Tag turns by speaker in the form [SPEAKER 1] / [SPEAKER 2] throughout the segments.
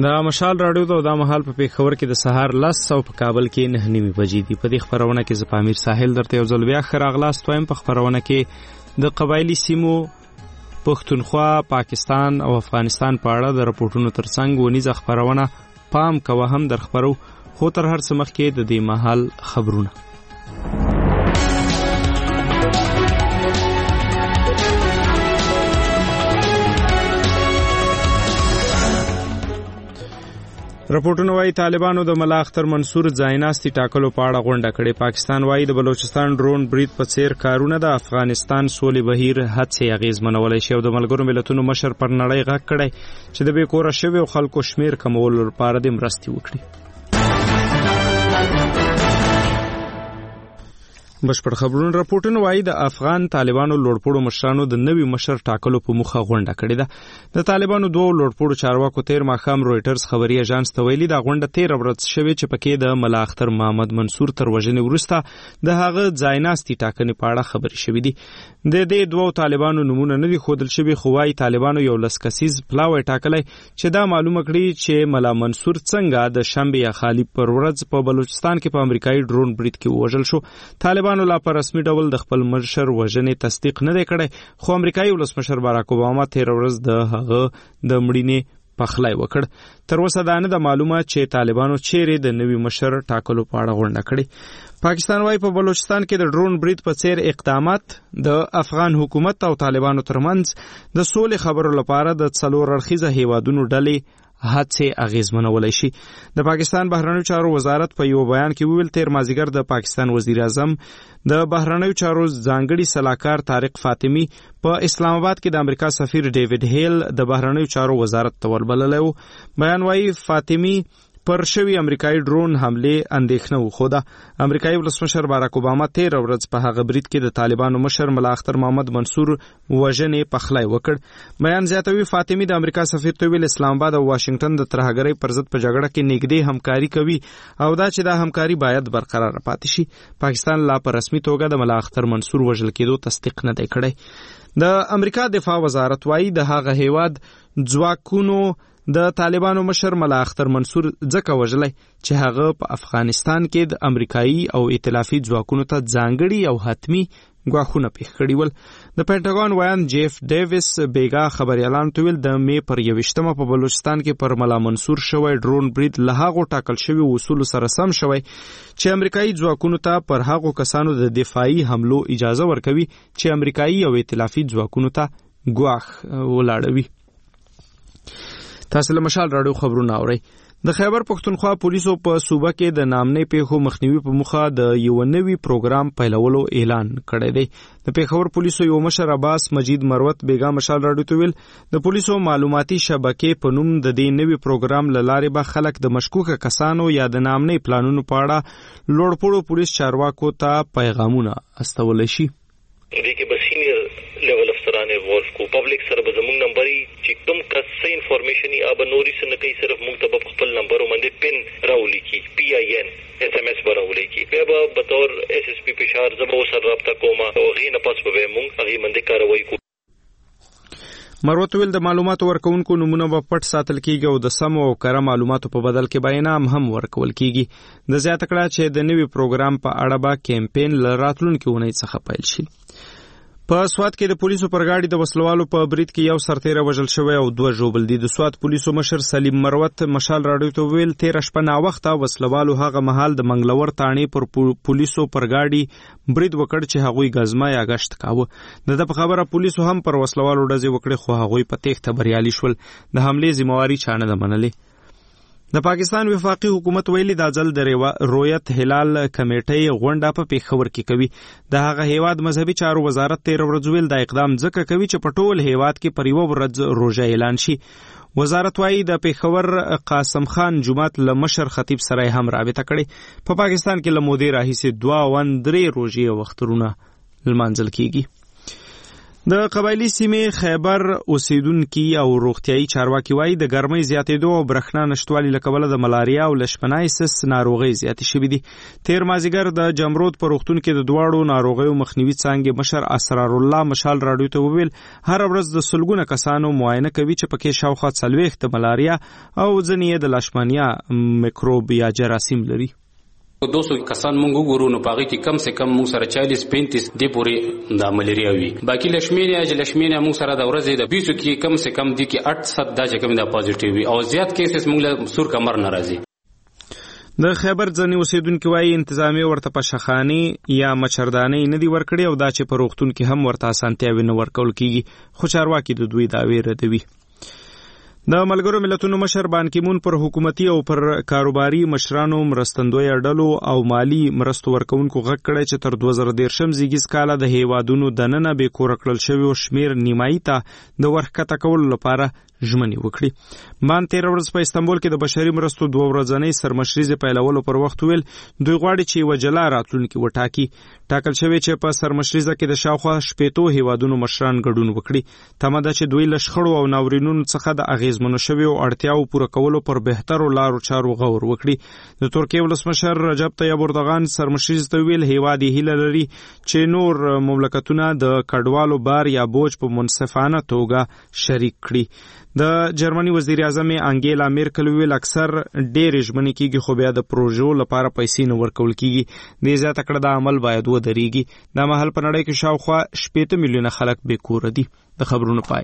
[SPEAKER 1] دا مشال راډیو ته دا مهال په پیښور کې د سهار 10 او په کابل کې 9:30 بجې دي. په دې خبرونه کې ز پامیر ساحل درته یو ځل بیا خراغلاست وایم. په خبرونه کې د قبایلی سیمو پښتونخوا، پاکستان او افغانستان په اړه د راپورټونو ترڅنګ ونیزه خبرونه پام کوه هم در خبرو، خو تر هر څه مخکې د دې مهال خبرونه. راپورټونه وايي طالبانو د ملا اختر منصور ځایناستي ټاکلو په اړه غونډه کړې. پاکستان وايي د بلوچستان ډرون برید په څیر کارونه د افغانستان سولې بهیر هڅې اغیزمنولی شي او د ملګرو ملتونو مشر پر نړۍ غږ کړی چې د بې کوره شویو خلکو شمیر کمولو لپاره د مرستې وکړي. بشپړ خبرونه راپورټونه وايي د افغان طالبانو لوړپوړو مشرانو د نوي مشر ټاکلو په موخه غونډه کړې ده. د طالبانو دوه لوړپوړو چارواکو تیر ماښام رويټرز خبري اژانس ته ویلي دا غونډه 13 ورځ شوې چې پکې د ملا اختر محمد منصور تر وژنې وروسته د هغه ځایناستي ټاکنې په اړه خبرې شوې دي. د دې دوه طالبانو نمونه نه دي ښودل شوي، خو وايي طالبانو یو لسکسیز پلاوی ټاکلی چې دا معلومه کړي چې ملا منصور څنګه د شنبې یا خالی پر ورځ په بلوچستان کې په امریکایي ډرون برید کې ووژل شو. طالبانو لا په رسمي ډول د خپل مشر وژنې تصدیق نه دی کړی، خو امریکایي ولسمشر باراک اوباما 13 ورځ د هغه د مړینې پخلی وکړ. تر اوسه دا نه ده معلومه چې طالبانو چیرې د نوي مشر ټاکلو په اړه غونډه کړې. پاکستان وايي په بلوچستان کې د ډرون برید په څیر اقدامات د افغان حکومت او طالبانو ترمنځ د سولې خبرو لپاره د څلور اړخیزه هیوادونو ډلې هڅې اغیزمنولی شي. د پاکستان بهرنیو چارو وزارت په یو بیان کې وویل تیر مازدیګر د پاکستان وزیر اعظم د بهرنیو چارو ځانګړي سلاکار طارق فاطمی په اسلام آباد کې د امریکا سفیر ډیوډ هیل د بهرنیو چارو وزارت ته وربللی و. بیان وايي فاطمی پر شوی امریکایي ډرون حمله اندېښنه وښوده. امریکایي ولسمشر باراک اوباما 13 ورځ په هغه برید کې د طالبانو مشر ملا اختر محمد منصور وژنې پخلی وکړ. بیان زیاتوي فاطمی د امریکا سفیر ته ویل اسلام آباد او واشنگټن د ترهګرۍ پر ضد په جګړه کې نږدې همکاري کوي او دا چې دا همکاري باید برقرار پاتې شي. پاکستان لا په رسمي توګه د ملا اختر منصور وژل کېدو تصدیق نه دی کړی. د امریکا دفاع وزارت وايي د هغه هیواد ځواکونو د طالبانو مشر ملا اختر منصور ځکه وژلی چې هغه په افغانستان کې د امریکایي او ائتلافي ځواکونو ته ځانګړي او حتمی ګواښونه پیښ کړي ول. د پینټاګون ویان جیف ډیویس بیګا خبريالانو ته ویل د مې پر 21 په بلوچستان کې پر ملا منصور شوی ډرون برید له هغو ټاکل شوي اصولو سره سم شوی چې امریکایي ځواکونو ته پر هغو کسانو د دفاعي حملو اجازه ورکوي چې امریکایي او ائتلافي ځواکونو ته ګواښ ولاړوي. تاسو له مشال راډیو خبرونه اورئ. د خیبر پښتونخوا پولیسو په صوبه کې د نامنې پیښو مخنیوي په موخه د یو نوي پروګرام پیلولو اعلان کړی دی. د پیښور پولیسو یو مشر عباس مجید مروت بیګا مشال راډیو ته ویل د پولیسو معلوماتي شبکې په نوم د دې نوي پروګرام له لارې به خلک د مشکوکه کسانو یا د نامنې پلانونو په اړه لوړپوړو پولیس چارواکو ته پیغامونه استولی شي.
[SPEAKER 2] دې کې به سینیئر لیول افسران انوالو کو پبلک سره به زموږ نمبري چې کوم کس څه انفارمیشن یا به نوري څه نه کوي صرف موږ ته په خپل نمبر باندې پن راولي کی PIN SMS راولي کی بیا به بطور SSP پشار زبو سره رابطه کوم او غي نه پس به موږ هغه باندې کاروایی کو.
[SPEAKER 1] مروت ویل د معلوماتو ورکونکو نمونه به پټ ساتل کیږي او د سم او کره معلوماتو په بدل کې به انعام هم ورکول کیږي. د زیاته کړه چې د نوي پروګرام په اړه به کمپاین لراتلونکو اونۍ څخه پیل شي. په سوات کې د پولیسو پر گاډي د وسلوالو په برید کې یو سرتیره وژل شوی او 2 ژوبل دي. د سوات پولیسو مشر سلیم مروت مشال راډیو ته ویل 13 شپه نا وخته وسلوالو هغه مهال د منګلور تاڼې پر پولیسو پر گاډي برید وکړ چې هغوی غزما یا غشت کاوه. د په خبره پولیسو هم پر وسلوالو ډزې وکړې خو هغوی په تېښته بریالي شول. د حملې ذمہواری چا نه ده منلې. د پاکستان وفاقي حکومت ویلي دا ځل د رویت هلال کمیټې غونډه په پیښور کې کوي. د هغه هیواد مذهبي چارو وزارت 13 ورځ ویل دا اقدام ځکه کوي چې په ټول هیواد کې پر یو ورځ روژه اعلان شي. وزارت وايي د پیښور قاسم خان جمعات له مشر خطیب سره هم رابطه کړي. په پاکستان کې له مودې راهیسې 2 روژې او اخترونه لمانځل کیږي. د قبایلی سیمې خیبر اوسیدونکي او روغتیايي چارواکي وایي د ګرمۍ زیاتېدو او برېښنا نشتوالي له کبله د ملاریا او لشمنایسس ناروغۍ زیاتې شوې دي. تیر مازدیګر د جمرود په روغتون کې د دواړو ناروغیو مخنیوي څانګې مشر اسرار الله مشال راډیو ته وویل هر ورځ د سلګونه کسانو معاینه کوي چې پکې شاوخوا 40 د ملاریا او ځینې یې د لشمانیا میکروب یا جراثیم لري.
[SPEAKER 3] 200 کسان مونږ وګورو نو پاغي کې کم سے کم مونږ سره 40-35 دی پورې د ملیریا وي. باقي لشمینیا مونږ سره د ورځې د 20 کې کم سے کم دی کې 800 د چې کم د پازیټیو وي او زیات کیسز مونږ له سور کمر ناراضي.
[SPEAKER 1] د خیبر ځنی اوسیدونکو وايي انتظامی ورته پشخانی یا مچردانی نه دی ورکړي او دا چې په روغتون کې هم ورته اسانتیاوي نه ورکول کیږي. خو چارواکي د دوی دعوی ردوي. د ملګرو ملتونو مشر بان کی مون پر حکومتي او پر کاروباري مشرانو مرستندوی ډلو او مالی مرستو ورکونکو غږ کړی چې تر 2013 زیږیز کاله د هیوادونو دننه به کور کړل شوی او شمیر نیمایي ته د ورکته کول لپاره ژمنې وکړي. مان 13 ورځ په استانبول کې د بشري مرستو 2 ورځنۍ سرمشریزه پیلولو پر وخت ویل دوی غواړي چې وجلا راتلونکي وټاکي. ټاکل شوی چې په سرمشریزه کې د شاوخوا 15 هیوادونو مشران ګډون وکړي. تمه ده چې دوی له شخړو او ناورینونو څخه د اغیزمنو شوی او اړتیاو پوره کولو پر بهترو لارو چارو غور وکړي. د ترکیه ولسمشر رجب طیب اردوغان سرمشریزه ته ویل هیواد یې هیله لري چې نور مملکتونه د کډوالو بار یا بوج په منصفانه توګه شریک کړي. د جرمني وزیر اعظم انګیلا میرکل ویل اکثر ډېر ژمنې کیږي خو بیا د پروژو لپاره پیسې نه ورکول کیږي. د زیاته کړه د عمل باید ودرېږي. د مهال په نړۍ کې شاوخوا 80 میلیونه خلک بې کوره دي. د خبرونو پای.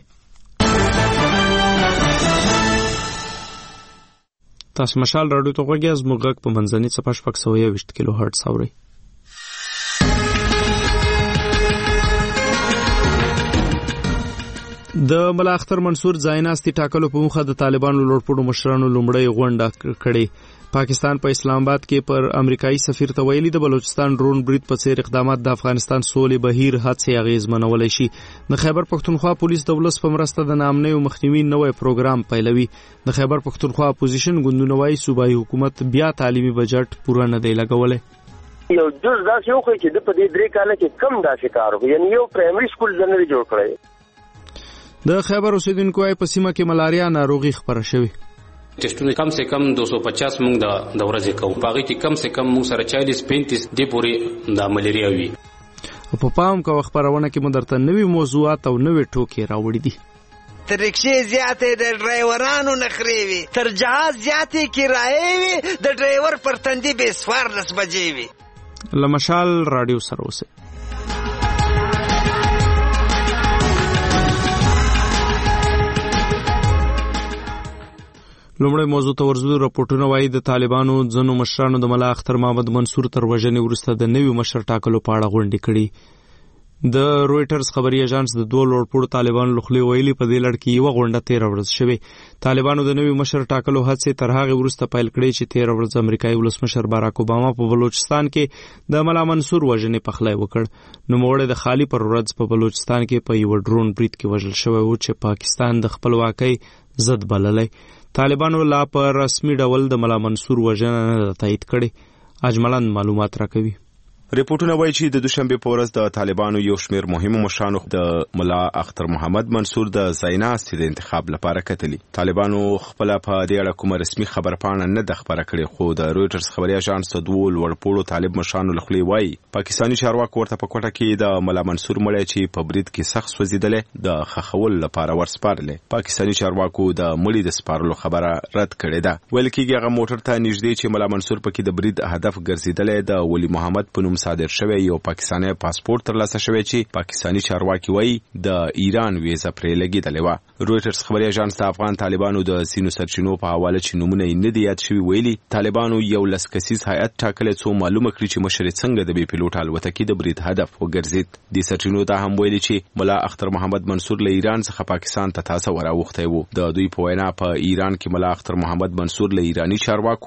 [SPEAKER 1] تاسو مشال راډیو ته غوږی از موږ په منځني څپه 620 کیلو هرتز اورئ. د ملا اختر منصور ځایناستي ټاکلو په مخه د طالبانو لوړپوړو مشرانو لومړی غونډه کړې. پاکستان په اسلام آباد کې پر امریکایي سفیر ته ویلي د بلوچستان ډرون برید په څیر اقدامات د افغانستان سولې بهیر هڅې اغیزمنولی شي. د خیبر پښتونخوا پولیس د ولس په مرسته د ناامنیو مخنیوي نوی پروګرام پیلوي. د خیبر پښتونخوا اپوزیشن ګوندونه وايي صوبایي حکومت بیا تعلیمي بجټ پوره نه دی لګولی.
[SPEAKER 4] یو جز داسې وخی چې د په دې 3 کاله کې کم داسې کار وکړي، یعنی یو پرایمري سکول نه جوړ کړی.
[SPEAKER 1] د خیبر اوسیدونکو وايي په سیمه کې ملاریا ناروغي خپره شوې.
[SPEAKER 3] ټیسټونه کم سے کم 250 مونږ د ورځې کوو. پاغي کې کم سے کم مونږ سره 40-35 دی پورې د ملیریا وي.
[SPEAKER 1] په پام کو خبرونه کې مدرته نوې موضوعات او نوې ټوکې راوړي دي.
[SPEAKER 5] تر رکشې زیاتې د ډرایورانو نخرې وي، تر جهاز زیاتې کرایې وي، د ډرایور پر تندي به 14 بجې وي.
[SPEAKER 1] لمشال راډیو سره اوسئ. لومړی موضوع ته ورځو. راپورټونه وايي د طالبانو ځینو مشرانو د ملا اختر محمد منصور تر وژنې وروسته د نوي مشر ټاکلو په اړه غونډې کړي. د رويټرز خبري اژانس د 2 لوړپوړو طالبانو لخوا ویلي په دې لړ کې یو غونډه 13 ورځ شوه. طالبانو د نوي مشر ټاکلو هڅې تر هغه وروسته پیل کړې چې 13 ورځ امریکایي ولسمشر باراک اوباما په بلوچستان کې د ملا منصور وژنې پخلی وکړ. نوموړی د خالی پر ورځ په بلوچستان کې په یو ډرون برید کې وژل شوی و چې پاکستان د خپلواکۍ ضد بللی. طالبانو لا په رسمي ډول د ملا منصور وژنه نه تایید کړي. اجملان معلومات راکوي.
[SPEAKER 6] ریپورتونه وایي چې د دوشنبه په ورځ د طالبانو یو شمېر مهمو مشرانو د ملا اختر محمد منصور د ځایناستي د انتخاب لپاره کتلي. طالبانو خپل په دې اړه کومه رسمي خبرپاڼه نه د خبره کړې، خو د رويټرز خبري اژانس د 2 لوړپوړو طالب مشرانو لخوا وایي پاکستاني چارواکو ورته په کوټه کې د ملا منصور مړی چې په برید کې سخت سوځیدلې د خخول لپاره ورسپارلې. پاکستاني چارواکو د مړي د سپارلو خبره رد کړې ده. ویل کېږي هغه موټر ته نږدې چې ملا منصور پکې د برید هدف ګرځیدلې د ولی محمد په صادر شوی یو پاکستاني پاسپورت ترلاسه شوی چې پاکستاني چارواکي وایي د ایران ویزه پرې لګیدلې و. رويټرز خبري اژانس د افغان طالبانو د سینو سرچینو په حواله چې نمونه یې نه دی یاد شوی ویلي طالبانو یو لسکسیز هیئت ټاکلې څو معلومه کړی چې مشر څنګه د بي پیلوټ الوتکې د برید هدف وګرځید. د سرچینو ته هم ویلي چې ملا اختر محمد منصور له ایران څخه پاکستان ته تاسو وراوخته وو. د دوی په وینا په ایران کې ملا اختر محمد منصور له ایرانی چارواکو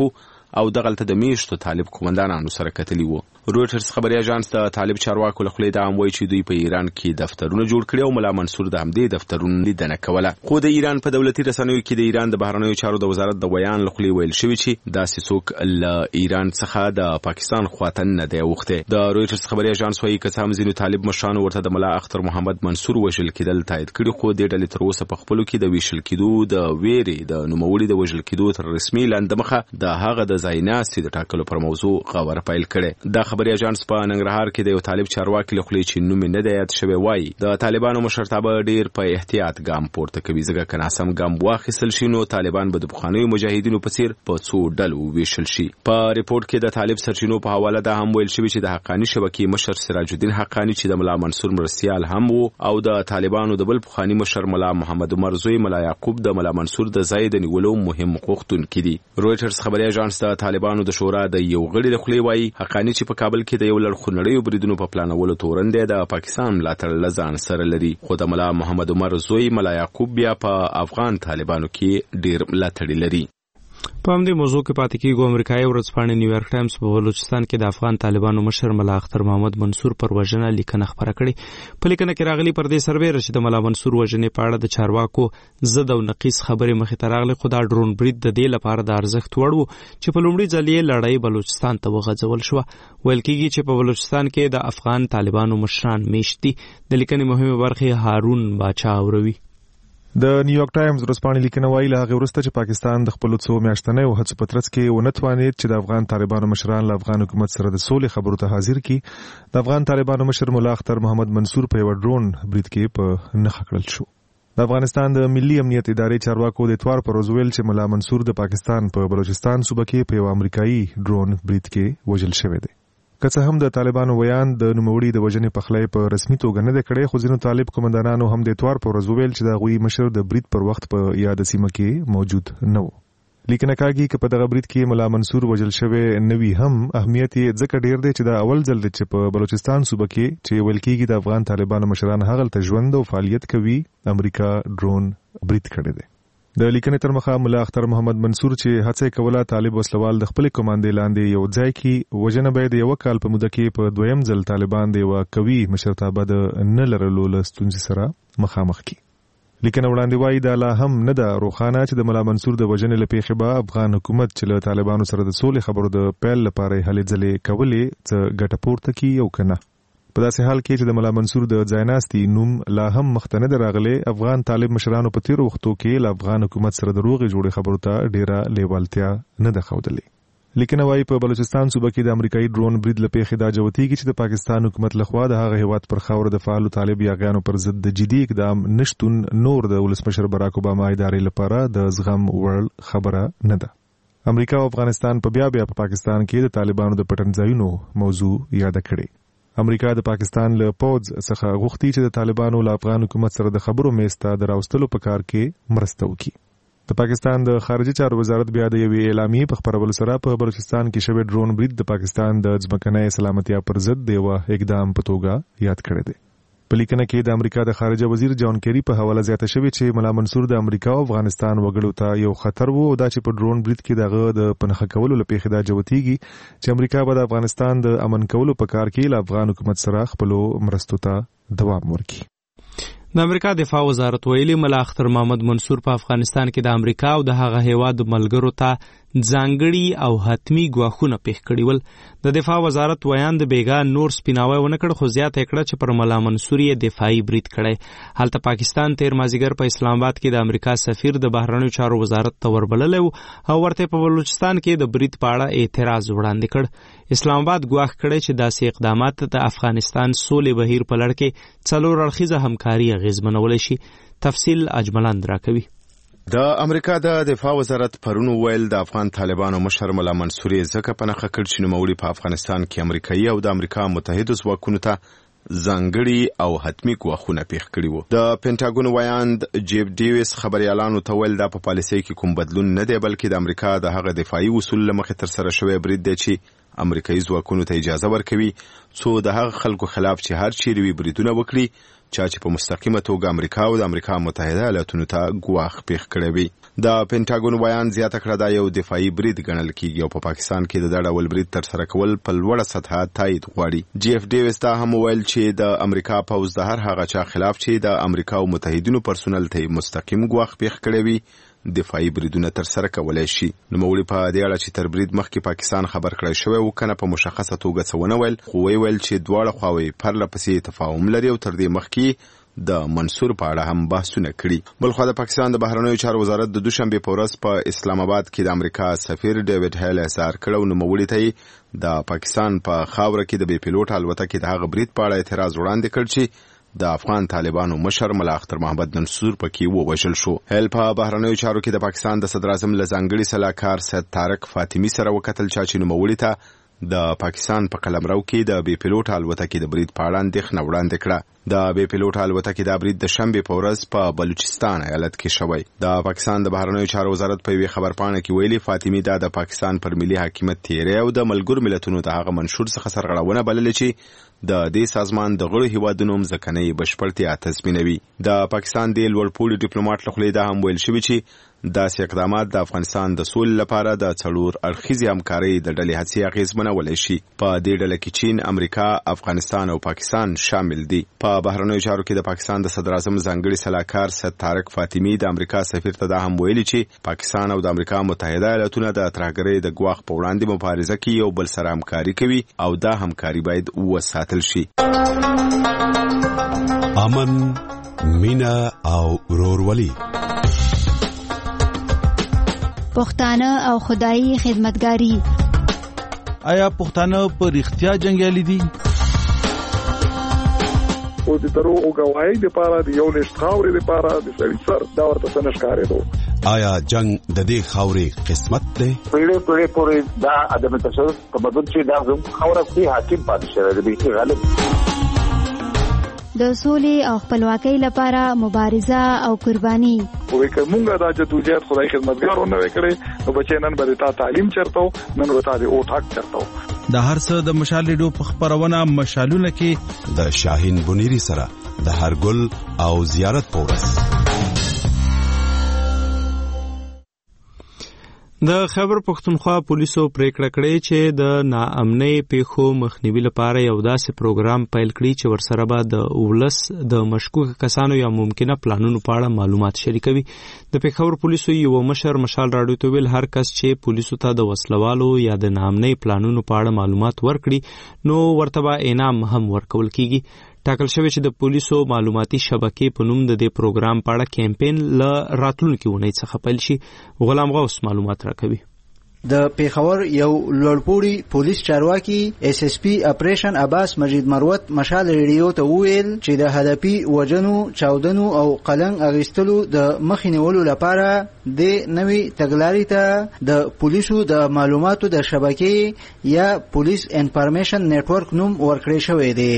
[SPEAKER 6] او دغلته د میشتو طالب قومندانانو سره کتلی وو. رويټرز خبري اژانس د طالب چارواکو له خوا د وایي چې دوی په ایران کې دفترونه جوړ کړي او ملا منصور د همدې دفترونو لیدنه کوله. خو د ایران په دولتي رسنیو کې د ایران د بهرنیو چارو د وزارت د بیان له خوا ویل شوی چې داسې څوک له ایران څخه د پاکستان خواته نه دی اوخته. د رويټرز خبري اژانس وايي که هم ځینو طالب مشرانو ورته د ملا اختر محمد منصور وژل کېدل تایید کړي، خو د ډلې تر اوسه په خپلو کې د ویشل کېدو د ویري د نوموړي د وژل کېدو تر رسمي لاندمخه د هغه د ځایناستي د ټاکلو پر موضوع خبره پیل کړي. د خبري اژانس په ننګرهار کې د یو طالب چارواکي له خوا چې نوم نه دی یاد شوی وایي د طالبانو مشرتابه ډیر په احتیاط ګام پورته کوي، ځکه که ناسم ګام واخیستل شي نو طالبان به د پخوانیو مجاهدینو په څیر په څو ډلو ویشل شي. په ریپورت کې د طالب سرچینو په حواله دا هم ویل شوی چې د حقانی شبکې مشر سراج الدین حقانی چې د ملا منصور مرستیال هم وو او د طالبانو د بل پخوانی مشر ملا محمد عمر زوی ملا یعقوب د ملا منصور د ځای د نیولو مهم غوښتونکي دي. رويټرز خبري اژانس د طالبانو د شورا د یو غړي د خولې وایي حقانی چې په کابل کې د یو لړ خونړیو بریدونو په پلانولو تورن دی د پاکستان ملاتړ لزان سره لري، خو د ملا محمد عمر زوی ملا یعقوب بیا په افغان طالبانو کې ډیر ملاتړي لري.
[SPEAKER 1] په همدې موضوع کې پاتې کېږو. امریکایي ورځپاڼه نیویارک ټایمز په بلوچستان کې د افغان طالبانو مشر ملا اختر محمد منصور پر وژنه لیکنه خپره کړې. په لیکنه کې راغلي پر دې سربېره چې د ملا منصور وژنې په اړه د چارواکو ضد او نقیص خبرې مخې ته راغلي، خو دا ډرون برید د دې لپاره د ارزښت وړ و چې په لومړي ځل یې لړۍ بلوچستان ته وغځول شوه. ویل کېږي چې په بلوچستان کې د افغان طالبانو مشران میشت دي. د لیکنې مهمه برخه هارون باچا اوروي.
[SPEAKER 7] د نیویارک ټایمز ورځپاڼې لیکنه وایي له هغې وروسته چې پاکستان د خپلو څو میاشتنیو هڅو په ترڅ کې ونه توانېد چې د افغان طالبانو مشران له افغان حکومت سره د سولې خبرو ته حاضر کړي، د افغان طالبانو مشر ملا اختر محمد منصور په یو ډرون برید کې په نښه کړل شو. د افغانستان د ملي امنیت ادارې چارواکو د اتوار پر ورځ ویل چې ملا منصور د پاکستان په بلوچستان صوبه کې په یو امریکایي ډرون برید کې وژل شوی دی. که څه هم د طالبانو ویان د نوموړي د وژنې پخلی په رسمي توګه نه دی کړی، خو ځینو طالب قومندانانو هم د اتوار په ورځ وویل چې د هغوی مشر د برید پر وخت په یاده سیمه کې موجود نه و. لیکنه کاږي چې په دغه برید کې ملا منصور وژل شوی نه وي هم اهمیت یې ځکه ډیر دی چې دا اول ځل دی چې په بلوچستان صوبه کې چې ویل کېږي د افغان طالبانو مشران هغلته ژوند او فعالیت کوي امریکا ډرون برید کړی دی. د لیکنې تر مخه ملا اختر محمد منصور چې هڅه کوله طالب وسلوال د خپل کمانډې لاندې یو ځای کې وژنه به د یو کال په موده کې په دویم ځل طالبان د یو قوي مشرتابه د نه لرلو له ستونزې سره مخامخ کی. لیکنه وړاندې وایي دا لا هم نه ده روښانه چې د ملا منصور د وژنې له پیښې به افغان حکومت چې له طالبانو سره د سولې خبرو د پیل لپاره هلې ځلې کولې څه ګټه پورته کی او کنه. په داسې حال کې چې د ملا منصور د ځایناستي نوم لا هم مخته نه راغلی، افغان طالب مشرانو په تیرو وختو کې له افغان حکومت سره د روغې جوړې خبرو ته ډیره لیوالتیا نه ده ښودلې. لیکنه وایي په بلوچستان صوبه کې د امریکایي ډرون برید له پیښې دا جوتېږي چې د پاکستان حکومت لخوا د هغه هیواد پر خاوره د فعالو طالب یاغیانو پر ضد د جدي اقدام نشتون نور د ولسمشر باراک اوباما ادارې لپاره د زغم وړ خبره نه ده. امریکا او افغانستان په بیا په پاکستان کې د طالبانو د پټنځایونو موضوع یاد کړي. امریکا د پاکستان له پوځ څخه غوښتي چې د طالبانو له افغان حکومت سره د خبرو میز ته د راوستلو په کار کې مرسته وکړي. د پاکستان د خارجي چارو وزارت بیا د یوې اعلامیې په خپرولو سره په بلوچستان کې شوی ډرون برید د پاکستان د ځمکنۍ سلامتیا پر ضد د یو اقدام په توګه یاد کړی دی. په لیکنه کې د امریکا د خارجه وزیر جان کیری په حواله زیاته شوی چې ملا منصور د امریکا او افغانستان وګړو ته یو خطر وو، دا چې په ډرون برید کې دغه د پنهخه کولو لپاره دا جوتېږي چې امریکا به د افغانستان د امن کولو په کار کې له افغان حکومت سره خپل مرستو ته دوام ورکړي. د امریکا دفاع وزارت ویلي ملا اختر محمد منصور په افغانستان کې د امریکا او د هغه هیواد ملګرو ته ځانګړي او حتمی ګواښونه پیښ کړي ول. د دفاع وزارت ویان د بیګا نور سپیناوی ونه کړ، خو زیاته کړه چې پر ملا منصور یې دفاعي برید کړی. هلته پاکستان تیر مازیګر په اسلام آباد کې د امریکا سفیر د بهرنیو چارو وزارت ته وربللی او ورته په بلوچستان کې د برید په اړه اعتراض وړاندې کړ. اسلام آباد ګواښ کړی چې داسې اقدامات د افغانستان سولې بهیر په لړ کې څلور اړخیزه همکاري اغیزمنولی شي. تفصیل اجملاند راکوي.
[SPEAKER 6] د امریکا د دفاع وزارت پرون ویل د افغان طالبانو مشر ملا منصور ځکه پنهخه کړ چې نوموړي په افغانستان کې امریکایي او د امریکا متحده ځواکونو ته ځانګړي او حتمی ګواښونه پیښ کړي وو. د پینټاګون ویاند جیف ډیویس خبريالانو ته ویل دا په پالیسۍ کې کوم بدلون نه دی، بلکې د امریکا د هغه دفاعي اصول لمخې تر سره شوی برید دی چې امریکایي ځواکونو ته اجازه ورکوي څو د هغه خلکو خلاف چې هر چیرې وي بریدونه وکړي چې په مستقیمه توګه امریکا او د امریکا متحده ایالاتونو ته ګواښ پیښ کړی وي. د پینټاګون بیان زیاته کړه دا یو دفاعي برید ګڼل کیږي او په پاکستان کې د ډول برید تر سره کول په لوړه سطحه تایید غواړي. جی اف ډیویس دا هم ویل چې د امریکا پوځ د هر هغه چا خلاف چې د امریکا او متحدینو پرسونل ته مستقیم ګواښ پیښ کړی وي دفاعي بریدونه تر سره کولای شي. نو مولوی په دې اړه چې تر برید مخکې پاکستان خبر کړی شوی و کنه په مشخصه توګه څه ونه ویل، خو ویل چې دواړه خواوې پرله پسې تفاهم لري او تر دې مخکې د منصور په اړه هم بحثونه کړي. بلخو د پاکستان د بهرنیو چارو وزارت د دوشنبه په ورځ په اسلام آباد کې د امریکا سفیر ډیوډ هیل اظهار کړو. نو مولوی ته د پاکستان په خاوره کې د بې پیلوټ الوتکې د هغه برید په اړه اعتراض وړاندې کړ چې د افغان طالبانو مشر ملا اختر محمد منصور پکې ووژل شو. هیل په بهرنیو چارو کې د پاکستان د صدر اعظم لزانګړي سلاکار سید طارق فاطمی سره وکتل چې نوموړي ته د پاکستان په قلمرو کې د بې پیلوټ الوتکې د برید په اړه اندېښنه وړاندې کړه. د بې پیلوټ الوتکې د برید د شنبه په ورځ په بلوچستان ایالت کې شوی. د پاکستان د بهرنیو چارو وزارت په یوه خبرپاڼه کې ویلي فاطمی دا د پاکستان پر ملي حاکمیت تیری او د ملګرو ملتونو د هغه منشور څخه سرغړونه بللې چې د دې سازمان د غړو هیوادونو ځکنۍ بشپړتیا تضمینوي. د پاکستان د لوړپوړي ډیپلوماټ له خوا دا هم ویل شوی چې داسې اقدامات د افغانستان د سولې لپاره د څلور اړخیزې همکارۍ د ډلې هڅې اغېزمنولی شي. په دې ډله کې چین، امریکا، افغانستان او پاکستان شامل دي. په بهرنیو چارو کې د پاکستان د صدر اعظم ځانګړي سلاکار سید طارق فاطمی د امریکا سفیر ته دا هم ویلي چې پاکستان او د امریکا متحده ایالاتونه د ترهګرۍ د ګواښ په وړاندې مبارزه کې یو بل سره همکاري کوي او دا همکاري باید وساتل شي.
[SPEAKER 8] امن، مینا او ورورولي،
[SPEAKER 9] پښتانه او خدایي خدمتګاری.
[SPEAKER 10] آیا پښتانه په رښتیا جنګیالي دي؟
[SPEAKER 11] او د دروغ غواړي د پاره د یو لښت خاورې د پاره د سړي سر دا ورته څنګه ښکارېدو.
[SPEAKER 8] آیا جنگ د دې خاورې قسمت دی؟
[SPEAKER 12] پیړې پورې دا ادم تاسو تمدن چې دا زموږ خاوره کې حاکم پاتې شوی دی غالب.
[SPEAKER 9] د سولې او خپلواکۍ لپاره مبارزه او قرباني.
[SPEAKER 11] وې کومه دا جدوجہد خدای خدمتګارونه وکړي نو بچی نن به تا تعلیم چرتاو، نن به تا د او ټاک چرتاو.
[SPEAKER 10] د هر څه د مشال ریډیو په خبرونه مشالونه کې
[SPEAKER 8] د شاهین بنيري سره د هرګل او زیارت پورس.
[SPEAKER 1] د خیبر پختونخوا پولیسو پریکړه کړې چې د ناامنۍ پیښو مخنیوي لپاره یو داسې پروګرام پیل کړي چې ورسره به د ولس د مشکوک کسانو یا ممکنه پلانونو په اړه معلومات شریکوي. د پیښور پولیسو یو مشر مشال راډیو ته ویل هر کس چې پولیسو ته د وسلوالو یا د ناامنۍ پلانونو په اړه معلومات ورکړي نو ورته به انعام هم ورکول کیږي. ټاکل شوی چې د پولیسو معلوماتي شبکې په نوم د دې پروګرام په اړه کمپاین ل راتلونکي اونۍ څخه پیل شي. غلام غوث معلومات راکوي.
[SPEAKER 13] د پیښور یو لوړپوړي پولیس چارواکي اس اس پی اپریشن عباس مجید مروت مشال ریډیو ته ویل چې د هدفي وجنو، چاودنو او قلنګ اغیستلو د مخې نیولو لپاره د نوي تګلارې ته د پولیسو د معلوماتو د شبکې یا پولیس انفارمیشن نیټورک نوم ورکړی شوی دی.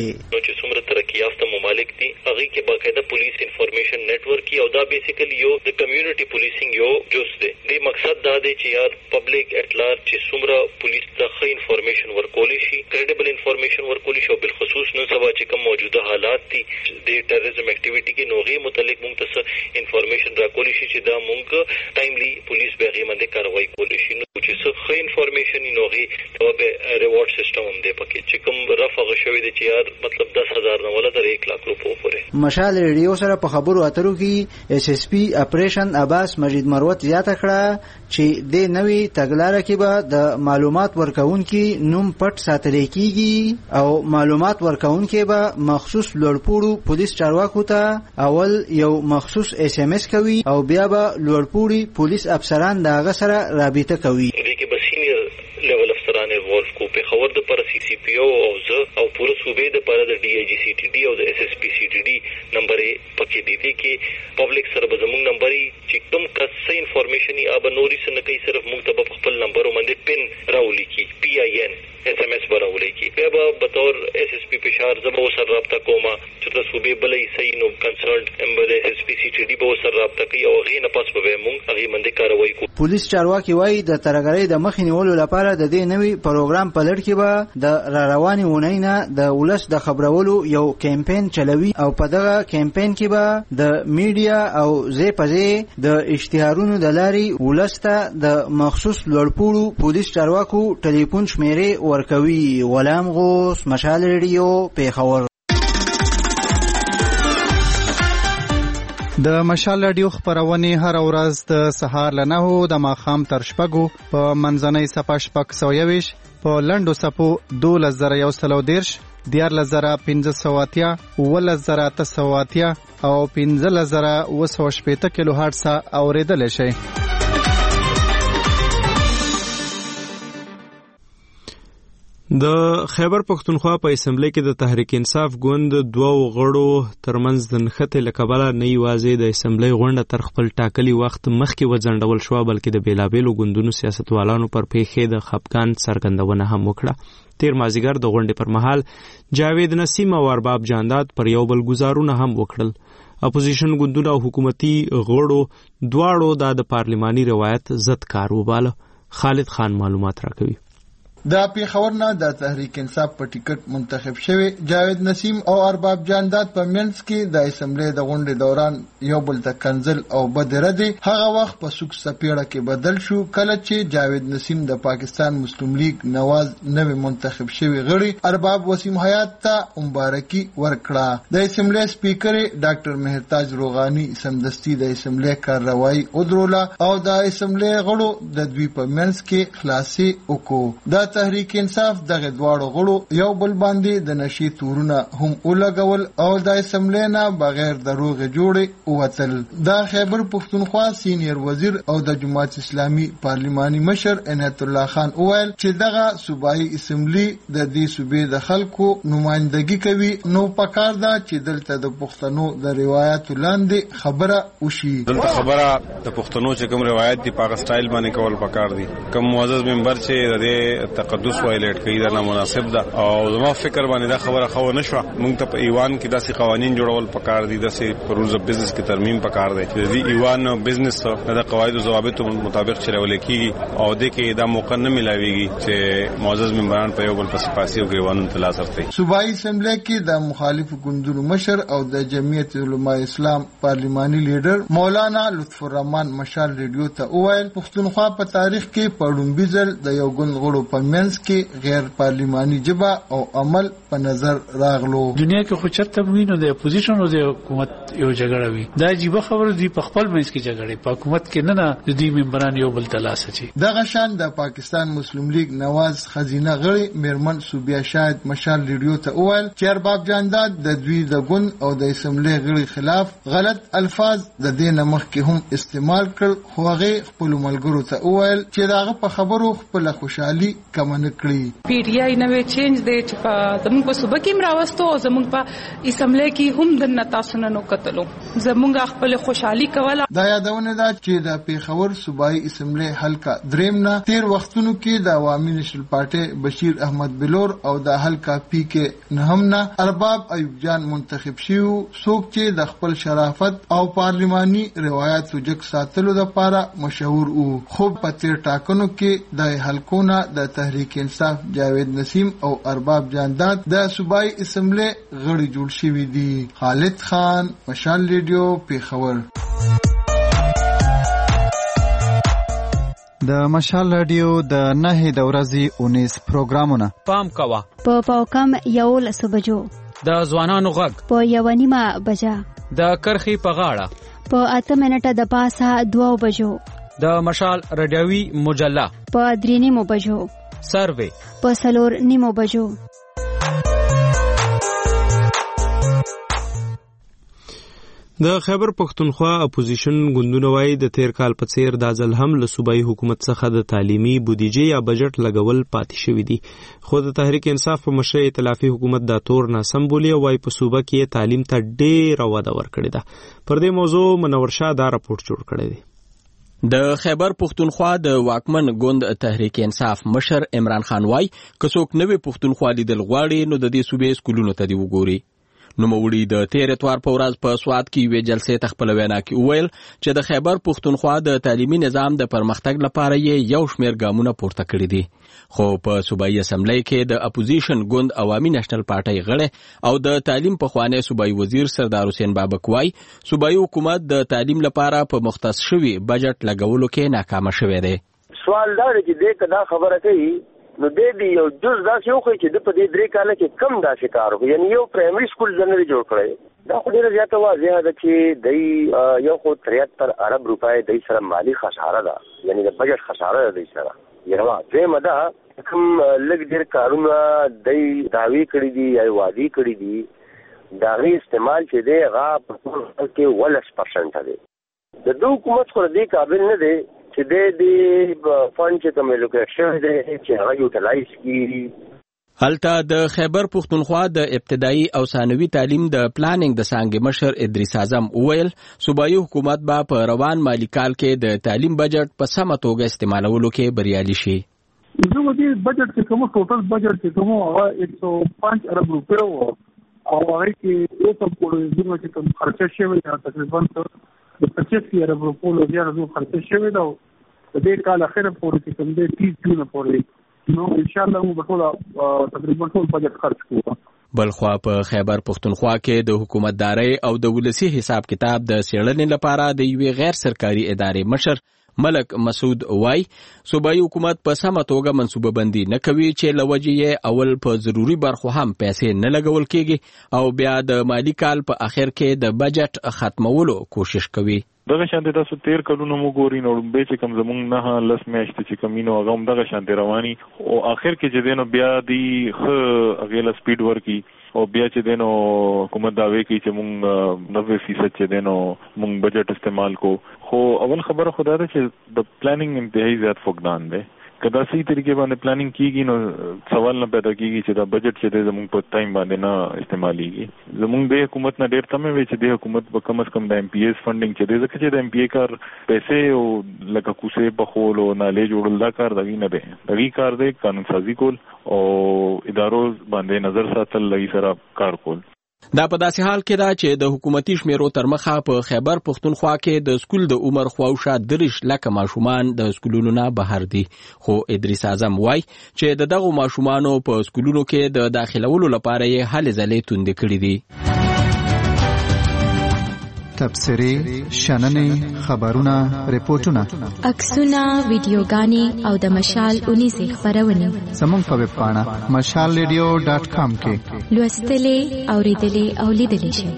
[SPEAKER 2] یافته ممالک دي هغه کې باقاعده پولیس انفارمیشن نیټورک او دا بیسیکلی یو د کمیونټي پولیسینګ یو جز دی. د مقصد دا دی چې یار پبلک اټ لارج چې څومره پولیس ته ښه انفارمیشن ورکول شي، کریډیبل انفارمیشن ورکول شي او بل خصوص نن سبا چې کوم موجوده حالات دي د ټیرریزم اکټیویټي کې نوغي متعلق موږ ته انفارمیشن راکول شي چې دا موږ ټایملی پولیس به غي باندې کاروایی کول شي. نو چې څه ښه انفارمیشن نوغي ته به ریوارډ سیستم هم دی پکې چې کوم رفع شوی دی چې یار مطلب 10,000 نه ولا 1 लाख روپو پورې.
[SPEAKER 13] مشال ریډیو سره په خبرو اترو کې اس اس پی اپریشن عباس مجید مروت زیاته کړه چې د نوي تګلارې کې به د معلومات ورکونکو نوم پټ ساتل کیږي او معلومات ورکونکو به مخصوص لوړپوړو پولیس چارواکو ته اول یو مخصوص اس ام اس کوي او بیا به لوړپوړي پولیس افسران دغه سره رابطه کوي.
[SPEAKER 2] دې کې به سینیئر لیول افسران انوالو کو په خبر د پر سی سی پی او زه او پوره صوبې د پر د ډي ای جی سی ټي ډي او د اس اس پی سی ټي ډي نمبر پکې دي کې پبلک سره به زموږ نمبر چې کوم کس څه انفارمیشن یې اب نوري سره نه کوي صرف موږ ته خپل نمبر باندې پن راولي کی پی آی ان اس ام اس براولي کی به بطور اس اس پی پشار زبو سره رابطه کومه چې د صوبې بلې صحیح نو کنسرنډ امبر اس اس پی سی ټي ډي به سره رابطه کوي او غي نه پس به موږ هغه باندې کاروایی کوو.
[SPEAKER 13] پولیس چارواکي وایي د ترهګرۍ د مخې نیولو لپاره د دې نوي پروګرام په لړ کې به د راروانې اونۍ نه د ولس د خبرولو یو کمپاین چلوي او په دغه کمپاین کې به د میډیا او ځای په ځای د اشتهارونو د لارې ولس ته د مخصوص لوړپوړو پولیس چارواکو ټلیفون شمیرې ورکوي. غلام غوث، مشال ریډیو، پیښور.
[SPEAKER 14] د مشال رادیو خبرونه هر ورځ د سهار له 9 د ماښام تر 6 په منځنۍ صفه 620 په لنډو صفو 2110 14580 11980 او 15080 کیلو هرتز اوریدل شي.
[SPEAKER 1] د خیبر پختونخوا په اسمبلی کې د تحریک انصاف ګوند دوه غړو ترمنځ د نښتې له کبله نه یوازې د اسمبلی غونډه تر خپل ټاکلي وخت مخکې وځنډول شوه بلکې د بیلابیلو ګوندونو سیاستوالانو پر پیښې د خپګان څرګندونه هم وکړه. تیر مازیګر د غونډې پر مهال جاوید نسیم او ارباب جانداد پر یو بل گزارونه هم وکړل. اپوزیشن ګوندونو او حکومتي غړو دواړو د پارلماني روایت ضد کار وباله. خالد خان معلومات راکوي.
[SPEAKER 15] د پیښور نه د تحریک انصاف په ټیکټ منتخب شوی جاوید نسیم او ارباب جانداد په منځ کې د اسمبلی د غونډې دوران یو بل ته کنزل او بدردي هغه وخت په سوک سپیړه کې بدل شو کله چې جاوید نسیم د پاکستان مسلم لیگ نواز نوی منتخب شوی غړي ارباب وسیم حیات ته مبارکي ورکړه. د اسمبلی سپیکر ډاکټر مهرتاج روغانی سمدستي د اسمبلی کاروایی ودروله او د اسمبلی غړو د دوی په منځ کې خلاصي وکړو. د تحریک انصاف دغه دواړو غړو یو بل باندې د نشي تورونه هم ولګول او د اسمبلی نه بغیر د روغ جوړې ووتل. د خیبر پختونخوا سینیر وزیر او د جماعت اسلامي پارلماني مشر عنایت الله خان وویل چې دغه صوبایي اسمبلی د دې صوبې د خلکو نمائندګي کوي نو پکار ده چې دلته د پښتنو د روایتو لاندې خبره وشي.
[SPEAKER 16] دلته خبره د پښتنو چې کوم روایت دی په سټایل باندې کول پکار دي. کوم معزز ممبر چې د تقدس وایلیټ کوي دا نامناسب ده او زما فکر باندې دا خبره خو نه شو. موږ ته په ایوان کې داسې قوانين جوړول پکار دي داسې په رولز اف بزنس کې ترمیم پکار دی چې د ایوان بزنس د قواعد او ضوابط مطابق چلول کیږي او د کې دا موقع نه ملاويږي چې معزز ممبران په یو بل پس پاسي او ایوان تلاش ورته.
[SPEAKER 15] صوبایي اسمبلی کې د مخالف ګوندونو مشر او د جمعیت علماء اسلام پارلماني لیډر مولانا لطف الرحمن مشال ریډیو ته وویل پښتونخوا په تاریخ کې په لومړي ځل د یو ګوند غړو په منځ کې غیر پارلماني جبه او عمل په نظر راغلو.
[SPEAKER 17] دنیا کې خو چرته وینو د اپوزیشن او د حکومت یو جګړه وي دا عجیب خبره دی. په خپل منځ کې جګړه په حکومت کې نه د دې ممبران یو بل تلاش چي. دغه شان د پاکستان مسلم لیگ نواز خزینه غړي میرمن صوبیا شاهد مشال ریډیو ته وویل چې ارباب جانداد د دوی د ګوند او د اسمبلی غړي خلاف غلط الفاظ د دې نمخ کې هم استعمال کړ خو هغه خپل ملګرو ته وویل چې داغه په خبرو خپل خوشحالي کم نه کړی.
[SPEAKER 18] پی ډی آی نوې چینج دی چې په زموږ په صوبه کې مراوستو او زموږ په اسمبلی کې هم د نتاسو نو کتلو زموږ خپل خوشحالي کوله.
[SPEAKER 15] دا یادونه ده چې د پیښور صوبایي اسمبلی حلقه دریم نه تیر وختونو کې د عوامي نېشنل پارټي بشیر احمد بلور او د حلقه پی کې نهم نه ارباب ایوب جان منتخب شیو څوک چې د خپل شرافت او پارلماني روایت وجک ساتلو لپاره مشهور وو. خو په تیر ټاکنو کې د حلقونه د تحریک انصاف جاوید نسیم او ارباب جانداد د صوبایي اسمبلی غړي جوړ شوي دي. خالد خان مشال ریډیو پیښور.
[SPEAKER 14] د مشال رادیو د 9 د ورځې 19 پروګرامونه
[SPEAKER 19] پام کوا
[SPEAKER 9] په پاوکم یو لسبجو
[SPEAKER 19] د ځوانانو غږ
[SPEAKER 9] په 1:30 بجا
[SPEAKER 19] د کرخي په غاړه
[SPEAKER 9] په 8 منټه د پاسه 2 بجو
[SPEAKER 19] د مشال رادیوي مجله
[SPEAKER 9] په 3:30 بجو
[SPEAKER 19] سروي
[SPEAKER 9] په 4:30 بجو.
[SPEAKER 1] د خیبر پختونخوا اپوزیشن ګوندونه وايي د تیر کال په څیر د ځل هم له صوبایي حکومت څخه د تعلیمي بودیجې یا بجټ لګول پاتې شوی دي خو د تحریک انصاف په مشرۍ ائتلافي حکومت دا تور ناسم بولی او وايي په صوبه کې تعلیم ته ډېره وده ورکړې ده. پر دې موضوع منور شاه دا راپورټ جوړ کړی دی.
[SPEAKER 20] د خیبر پختونخوا د واکمن ګوند تحریک انصاف مشر عمران خان وای که څوک نوې پختونخوا لیدل غواړي نو د دې صوبې سکولونو ته دی وګوري. نوموړي د تیر اتوار په ورځ په سوات کې یوې جلسې ته خپل وینا کې وویل چې د خیبر پښتونخوا د تعلیمي نظام د پرمختګ لپاره یې یو شمېر ګامونه پورته کړي دي، خو په صوبایي اسمبلی کې د اپوزیشن ګوند عوامي نېشنل پارټۍ غړی او د تعلیم پخوانی صوبایي وزیر سردار حسین بابک وایي صوبایي حکومت د تعلیم لپاره په مختص شوي بجټ لګولو کې ناکامه شوی دی.
[SPEAKER 4] سوال دا دی چې دې کدا خبره کوي نو دې یو جز داسې وخی چې د په دې 3 کال کې کم داسې کار وکړي، یعنی یو پرایمري سکول ځنه جوړ کړی. دا خو ډېره زیاته واضحه ده چې د یو خو 73 ارب روپۍ د سره مالی خساره ده، یعنی د بجټ خساره ده د سره. یو دویمه ده کوم لږ ډېر کارونه د دعوی کړي دي یا وادي کړي دي، دا غي استعمال چې دی هغه په ټول کې 10% دی. د حکومت خو دې قابل نه دی چې د فند چې کوم لوکیټ شوی دی چې هغه یوټیلایز کړي.
[SPEAKER 20] هلته د خیبر پښتونخوا د ابتدایي او ثانوي تعلیم د پلانینګ د څانګې مشر ادریس اعظم وویل صوبایي حکومت به په روان مالی کال کې د تعلیم بجټ په سمه توګه استعمالولو کې بریالي شي.
[SPEAKER 11] زه ودې بجټ چې کوم ټوټل بجټ چې کوم هغه 105 ارب روپۍ او هغه کې یو څه پورې چې کوم خرچه شوی دی تقریبا د 25 ارب روپۍ لږه راځو خرچه شوی دا د دې کال اخر پورې چې کوم دی 30 جون پورې نو ان شاء الله موږ ټول تقریبا ټول بجټ خرچ کوو.
[SPEAKER 20] بلخوا په خیبر پښتونخوا کې د حکومتدارۍ او د ولسی حساب کتاب د څېړنې لپاره د یوې غیر سرکاري ادارې مشر ملک مسعود وای صوبایي حکومت په سمه توګه منصوبه بندي نه کوي چې لوجې اول په ضروری برخو هم پیسې نه لګول کېږي او بیا د مالی کال په اخر کې د بجټ ختمولو کوشش کوي.
[SPEAKER 21] دغه شانته تاسو 13 کلونو مو ګوري نو به چې کم زمونږ نه لس میاشتې چې کمینو هغه هم دغه شانته رواني او اخر کې چې دینو بیا دی خ اغیلا سپیډ ورکی او بیا چې دینو حکومت داوی کوي چې مونږ 90% چې دینو مونږ بجټ استعمال کو، خو اول خبره خدا ده چې د پلانینګ انتهایی زیات فقدان ده. کدا صحیح طریقې باندې پلانینګ کیږي نو سوال نه پیدا کیږي چې دا بجټ چې زموږ په ټایم باندې نه استعماليږي. زموږ د حکومت نه ډېر تمه وي چې د حکومت په کم از کم د ایم پی ایس فنډینګ چې ځکه چې د ایم پی ای کار پیسې او لکه کوسه په خول او نالې جوړل دا کار دی نه دی، دغه کار دی قانون سازی کول او ادارو باندې نظر ساتل لګي سره کار کول.
[SPEAKER 20] دا په داسې حال کې ده چې د حکومتي شمیرو تر مخه په خیبر پښتونخوا کې د سکول د عمر خواوشا 30 لکه ماشومان د سکولونو نه بهر دي، خو ادریس اعظم وای چې دغه ماشومانو په سکولونو کې د داخلولو لپاره یې هلې ځلې توندې کړې دي.
[SPEAKER 14] تبصرې، شننې، خبرونه، ریپورتونه،
[SPEAKER 22] عکسونه، ویډیوګانې او د مشال اونیزې خبرونه
[SPEAKER 14] زموږ په ویب پاڼه mashalradio.com کې
[SPEAKER 22] لوستلې، اوریدلې او لیدلې شئ.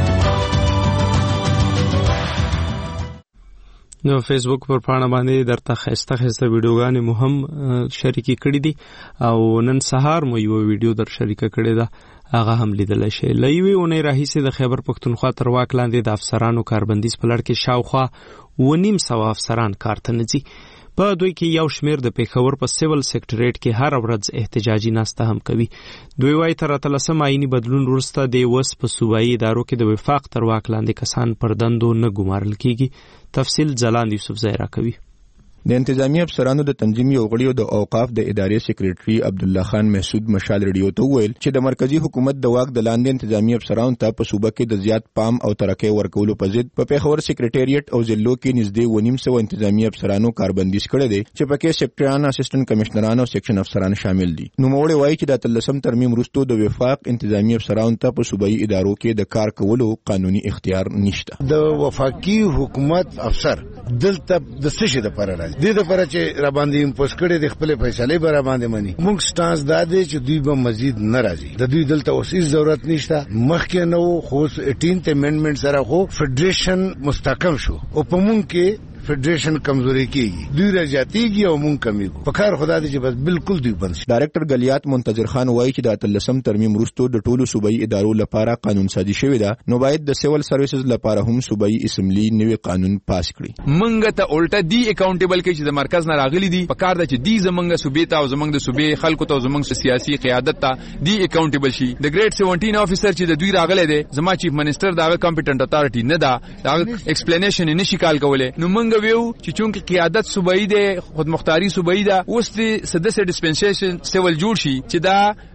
[SPEAKER 1] نو فیسبوک پر پاڼه باندې درته خسته ویډیوګانې مو هم شریکي کړې دي او نن سهار مو یو ویډیو در شریکه کړې ده، هغه هم لیدل شي. لوی اونۍ راهیسې د خیبر پښتونخوا تر واک لاندې د افسرانو کاربندیز په لړ کې شاوخوا 900 افسران کار ته نه ځي. په دوی کې یو شمیر د پیښور په سیول سیکټریټ کې هر ورځ احتجاجي ناسته هم کوي. دوی وايي تر 13 آئینی بدلون وروسته د وس په صوبایي ادارو کې د وفاق تر واک لاندې کسان پر دندو نه ګمارل کیږي. تفصیل ځلاند یوسف زهرا کوي.
[SPEAKER 23] د انتظامی افسرانو د تنظیمي او غړیو د اوقاف د ادارې سیکریټري عبد الله خان محسود مشال ریډیو ته ویل چې د مرکزی حکومت د واک د لاندې انتظامی افسرانو ته په صوبه کې د زیات پام او ترقې ورکولو په ضد په پیښور سیکریټریټ او ضلعو کې نږدې 900 انتظامی افسرانو کاربندیز کړی دی چې پکې سیکټریان، اسسټنټ کمشنران او سیکشن افسران شامل دي. نو موړي وایي چې د 13 ترمیم وروسته د وفاق انتظامی افسرانو ته په صوبایي ادارو کې د کار کولو قانوني اختیار نشته.
[SPEAKER 24] د وفاقي حکومت افسر دلته د سشي د پر راځي د لپاره چې را باندې امپوز کړي د خپل فیصله به را باندې مني. موږ سټانس دا دی چې دوی به مزید ناراضي، د دوی دلته اوس هیڅ ضرورت نشته. مخکې نو خو 18th امندمنت سره خو فدریشن مستحکم شو او په موږ کې فدریشن کمزوري کیږي، دوی راځيږي او مونږ کمیږو. په کار خدای دې چې بس بالکل دوی بند شي.
[SPEAKER 23] ډایرکټر غلیات منتظر خان وایي چې د 13 ترمیم وروسته د ټولو صوبایي ادارو لپاره قانون سازي شوی ده، نو باید د سیول سرویسز لپاره هم صوبایي اسمبلی نوی قانون پاس کړي.
[SPEAKER 25] مونږ ته الټا دی اکاونټیبل کې چې د مرکز نه راغلي دي، په کار ده چې دی زمونږ صوبې ته او زمونږ د صوبې خلکو ته او زمونږ سیاسي قیادت ته دی اکاونټیبل شي. د ګریډ 17 افیسر چې د دوی راغلي دي، زما چیف منسٹر دا کمپټنټ اتارټي نه ده، دا ایکسپلینیشن نشي کال کوله. نو مونږ ویو چې چونکه قیادت صوبایي ده، خود مختاری صوبایي ده، اوس د سدس ډیسپنسیشن سیول جوړ شي چې دا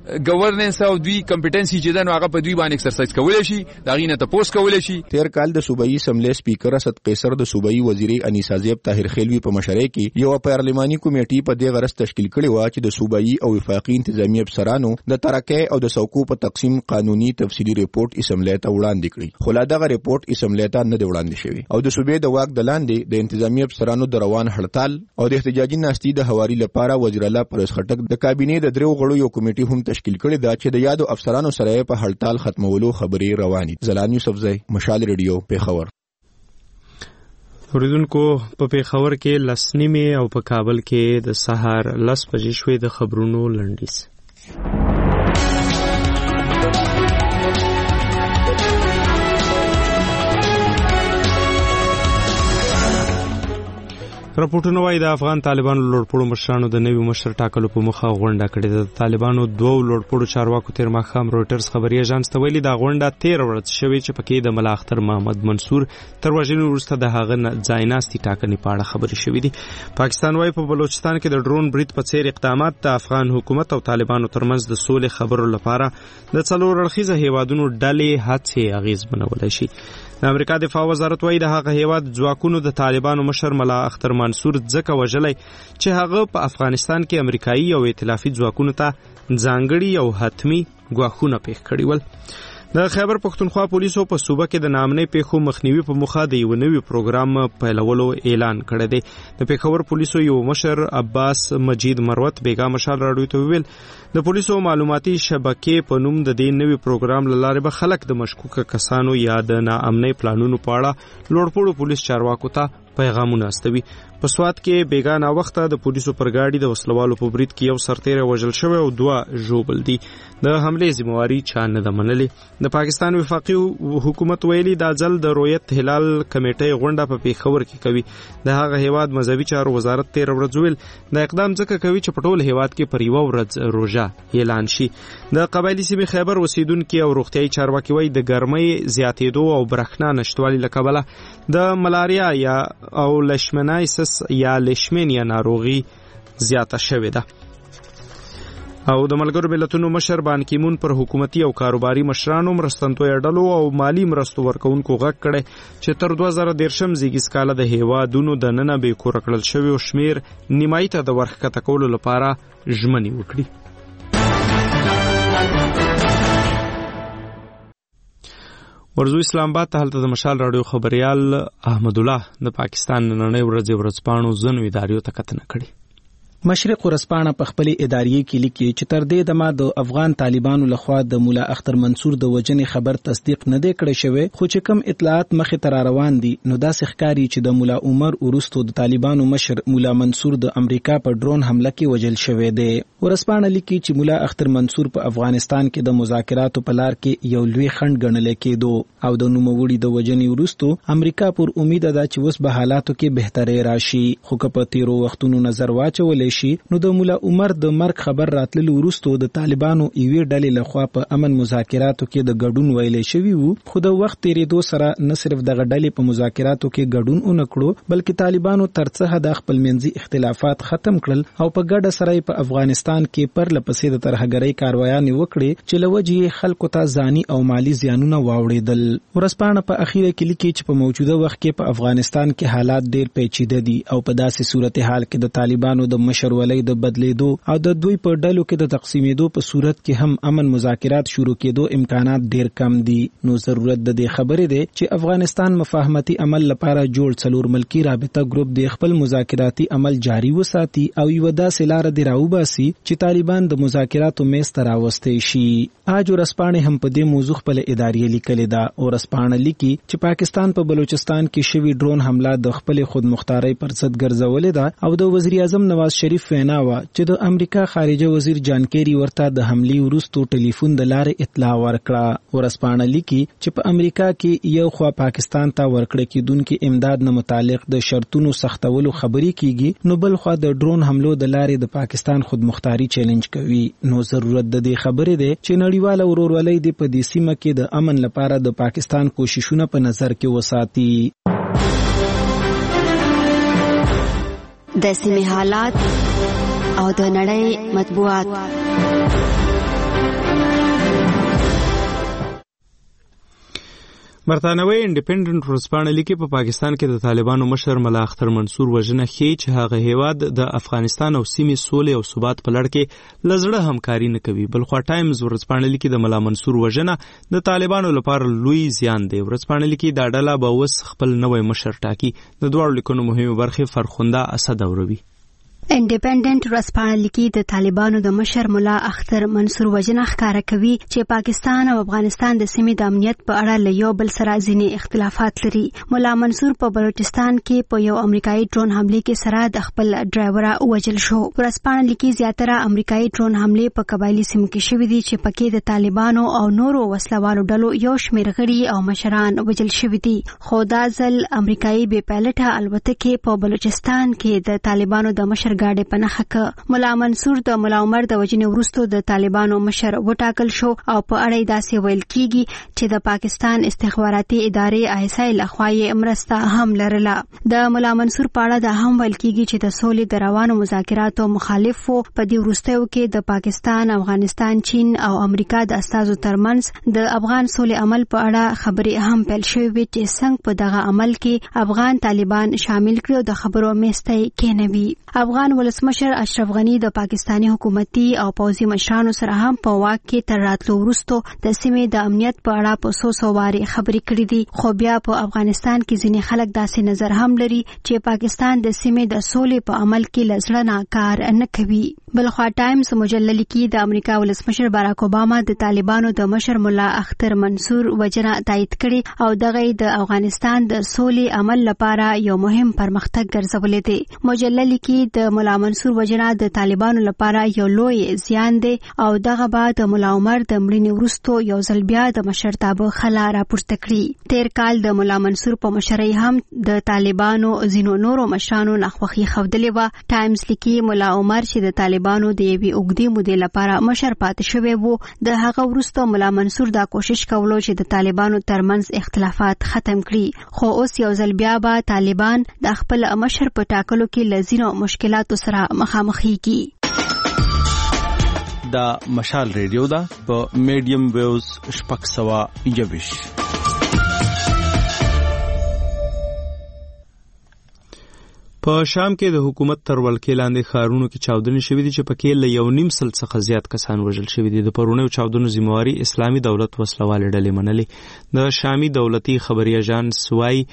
[SPEAKER 25] ګورننس او دوی کمپټنسي چې دنو هغه په دوی باندې ایکسرسایز کولای شي دا غینه ته پوس کولای شي.
[SPEAKER 23] تیر کال د صوبایي اسمبلی سپیکر اسد قیصر د صوبایي وزیري انیسا زیب طاهر خیلوی په مشرۍ کې یو پارلماني کمیټه په دې غرض تشکیل کړې و چې د صوبایي او وفاقي انتظامی افسرانو د ترقې او د سوکو په تقسیم قانوني تفصیلی ریپورت اسمبلی ته وړاندې کړي، خو لا دغه ریپورت اسمبلی ته نه دی وړاندې شوی او د صوبې د واک د لاندې د انتظامی افسرانو د روان هړتال او د احتجاجي ناستي د هواري لپاره وزیر الله پرویز خټک د کابینې د درو غړو یو کمیټه هم تشکیل کړې ده چې د یادو افسرانو سره په هړتال ختمولو خبرې روانې. زلان یوسفزی، مشال ریډیو، پیښور.
[SPEAKER 1] اوریدونکو په پیښور کې لسنیمه او په کابل کې د سهار 10 بجې شوې. د خبرونو لنډیز. راپورټونه وايي د افغان طالبانو لوړپوړو مشرانو د نوي مشر ټاکلو په مخه غونډه کړې ده. د طالبانو دوه لوړپوړو چارواکو تیر ماښام رويټرز خبري اژانس ته ویلي دا غونډه 13 ورځې شوې چې پکې د ملا اختر محمد منصور تر وژنې وروسته د هغه ځایناستي ټاکنې په اړه خبرې شوې دي. پاکستان وايي په بلوچستان کې د ډرون برید په څیر اقدامات د افغان حکومت او طالبانو ترمنځ د سولې خبرو لپاره د څلور اړخیزه هیوادونو ډلې هڅې اغیزمنولای شي. د امریکا دفاع وزارت وايي د هغه هیواد ځواکونو د طالبانو مشر ملا اختر منصور ځکه وژلی چې هغه په افغانستان کې امریکایي او ائتلافي ځواکونو ته ځانګړي او حتمی ګواښونه پیښ کړي ول. د خیبر پختونخوا پولیسو په صوبه کې د نامنې پیښو مخنیوي په مخه د یو نوي پروګرام پیلولو اعلان کړی دی. د پیښور پولیسو یو مشر عباس مجید مروت بیګا مشال راډیو ته ویل د پولیسو معلوماتي شبکې په نوم د دې نوي پروګرام لاره به خلک د مشکوکه کسانو یا د ناامنۍ پلانونو په اړه لوړپوړو پولیس چارواکو ته پیغامونه استوي. په سوات کې بیګا وخت د پولیسو پر گاډي د وسلوالو په برید کې یو سرتیری وژل شوی او 2 ژوبل دي. د حملې ذمہواری چا نه ده منلې. د پاکستان وفاقي حکومت ویلي دا ځل د رویت هلال کمیټې غونډه په پیښور کې کوي. د هغه هیواد مذهبي چارو وزارت 13 ورځې ویل د اقدام ځکه کوي چې په ټول هیواد کې پر یو ورځ روژه اعلان شي. د قبایلی سیمې خیبر اوسیدونکو او روغتیايي چارواکي وایي د ګرمۍ زیاتېدو او برېښنا نشټوالي له کبله د ملاریا یا او لشمنایسس یا لیشمینیا ناروغي زیاته شوې ده. او د ملګرو ملتونو مشر بان کی مون پر حکومتي او کاروباري مشرانو مرستندوی ډلو او مالی مرستو ورکونکو غږ کړي چې تر 2013 زیږیز کاله د هیوادونو د ننه به کور کړل شوی او شمیر نیمایي ته د ورخکته کولو لپاره ژمنې وکړي. ورزو اسلام آباد ته هلته د مشال راډیو خبريال احمد الله د پاکستان نننۍ ورځپاڼو ځنو اداریو ته کتنه کړې.
[SPEAKER 3] مشرق ورځپاڼه په خپل اداریې کې لیکي چې تر دې دمه د افغان طالبانو لخوا د مولا اختر منصور د وژنې خبر تصدیق نه دی کړی شوی، خو چې کوم اطلاعات مخې ته روان دي نو داسې ښکاري چې د مولا عمر ورستو د طالبانو مشر مولا منصور د امریکا په ډرون حمله کې وژل شوی دی. ورځپاڼه لیکي چې مولا اختر منصور په افغانستان کې د مذاکراتو په لار کې یو لوی خنډ ګڼل کېدو او د نوموړي د وژنې ورستو امریکا پر امید ده چې اوس به حالاتو کې بهتري راشي، خو که په تیرو وختونو نظر واچولې نو د مولا عمر د مرګ خبر راتللو وروسته د طالبانو ایوي ډلې لخوا په امن مذاکراتو کې د ګډون ویلې شوی وو، خو د وخت تیریدو سره نه صرف دغه ډلې په مذاکراتو کې ګډون اونکړو بلکې طالبانو ترڅه د خپل منځي اختلافات ختم کړل او په ګډه سره په افغانستان کې پر لپسې د ترهګرۍ کاروایانې وکړي چې لوجه خلکو ته ځاني او مالی زیانونه واوړېدل. ورځپاڼه په اخیره کې لیکي چې په موجوده وخت کې په افغانستان کې حالات ډېر پیچیده دي او په داسې صورتحال کې د طالبانو د مشر ولې د بدلیدو او د دوی په ډلو کې د تقسیمېدو په صورت کې هم امن مذاکرات شروع کېدو امکانات ډیر کم دي. نو ضرورت د دې خبرې دی چې افغانستان مفاهمتي عمل لپاره جوړ څلور ملکی رابطه ګروپ د خپل مذاکراتي عمل جاری وساتي او یو داسې لار دی راوباسي چې طالبان د مذاکراتو میز ته راوستي شي. اج ورځپاڼه هم په دې موضوع خپل ادارې لیکلې ده. ورځپاڼه لیکي چې پاکستان په بلوچستان کې شوی ډرون حمله د خپل خودمختارۍ پر ضد ګرځولې ده او د وزیر اعظم نواز شریف وینا و چې د امریکا خارجه وزیر جان کیری ورته د حملې وروسته ټلیفون د لارې اطلاع ورکړه. ورځپاڼه لیکي چې په امریکا کې یو خوا پاکستان ته ورکړه کېدونکو امداد نه متعلق د شرطونو سختولو خبرې کیږي نو بل خوا د ډرون حملو د لارې د پاکستان خودمختاری چیلنج کوي. نو ضرورت د دې خبرې ده چې نړیوال ورورولۍ د په دې سیمه کې د امن لپاره د پاکستان کوششونه په نظر کې وساتي.
[SPEAKER 5] د سیمې حالات او د نړۍ مطبوعات.
[SPEAKER 1] برتانوي انډیپندنت ورځپاڼه لیکي په پاکستان کې د طالبانو مشر ملا اختر منصور وژنه ښیي چې هغه هیواد د افغانستان او سیمې سولې او ثبات په لړ کې له زړه همکاري نه کوي. بلخوا ټایمز ورځپاڼه لیکي د ملا منصور وژنه د طالبانو لپاره لوی زیان دی. ورځپاڼه لیکي دا ډله به اوس خپل نوی مشر ټاکي. د دواړو لیکنو مهمې برخې فرخنده اسد اوروي.
[SPEAKER 5] انډیپندنت ورځپاڼه لیکي د طالبانو د مشر ملا اختر منصور وژنه ښکاره کوي چې پاکستان او افغانستان د سیمې د امنیت په اړه له یو بل سره ځینې اختلافات لري. ملا منصور په بلوچستان کې په یو امریکایي ډرون حمله کې سره د خپل ډرایور وژل شو. ورځپاڼه لیکي زیاتره امریکایي ډرون حمله په قبایلی سیمو کې شوې دي چې پکې د طالبانو او نورو وسلوالو ډلو یو شمېر غړي او مشران وژل شوي دي. خو دا ځل امریکایي بې پایلټه الوتکې په بلوچستان کې د طالبانو د مشر ګاډي په نښه کړه. ملا منصور د ملا عمر د وژنې وروسته د طالبانو مشر وټاکل شو او په اړه یې داسې ویل کیږي چې د پاکستان استخباراتي ادارې ISI لخوا یې مرسته هم لرله. د ملا منصور په اړه دا هم ویل کیږي چې د سولې د روانو مذاکراتو مخالف وو. په دې وروستیو کې د پاکستان، افغانستان، چین او امریکا د استازو ترمنځ د افغان سولې عمل په اړه خبرې هم پیل شوې وې چې څنګه په دغه عمل کې افغان طالبان شامل کړي او د خبرو میسته کېنوي. افغان ولسمشر اشرف غنی د پاکستانی حکومتي او پوځي مشرانو سره هم په واک کې تر راتلو وروسته د سیمې د امنیت په اړه په څو وارې خبرې کړې دي. خو بیا په افغانستان کې ځینې خلک داسې نظر هم لري چې پاکستان د سیمې د سولې په عمل کې له زړه نه کار نه کوي. بلخوا ټایمز مجله لیکي د امریکا ولسمشر باراک اوباما د طالبانو د مشر ملا اختر منصور وژنه تایید کړي او دغه د افغانستان د سولې عمل لپاره یو مهم پرمختګ ګرځولې دی. مجله لیکي د ملا منصور وژنه د طالبانو لپاره یو لوی زیان دی او دغه به د ملا عمر د مړینې وروسته یو ځل بیا د مشرتابه خلا راپورته کړي. تیر کال د ملا منصور په مشرۍ هم د طالبانو ځینو نورو مشرانو ناخوښي ښودلې وه. ټایمز لیکي ملا عمر چې د طالبانو د یوې اوږدې مودې لپاره مشر پاتې شوی و، د هغه وروسته ملا منصور دا کوشش کولو چې د طالبانو ترمنځ اختلافات ختم کړي. خو اوس یو ځل بیا به طالبان د خپل مشر په ټاکلو کې له ځینو مشکلاتو سره مخامخېږي.
[SPEAKER 6] دا مشال ریډیو ده په میډیم ویوز 621.
[SPEAKER 1] په شام کې د حکومت تر ولکې لاندې ښارونو کې چاودنې شوې دي چې پکې له 1.5 سل څخه زیات کسان وژل شوي دي. د پرونیو چاودنو ذمہواري اسلامي دولت وسلوالې ډلې منلې. د شامي دولتي خبري اژانس وايي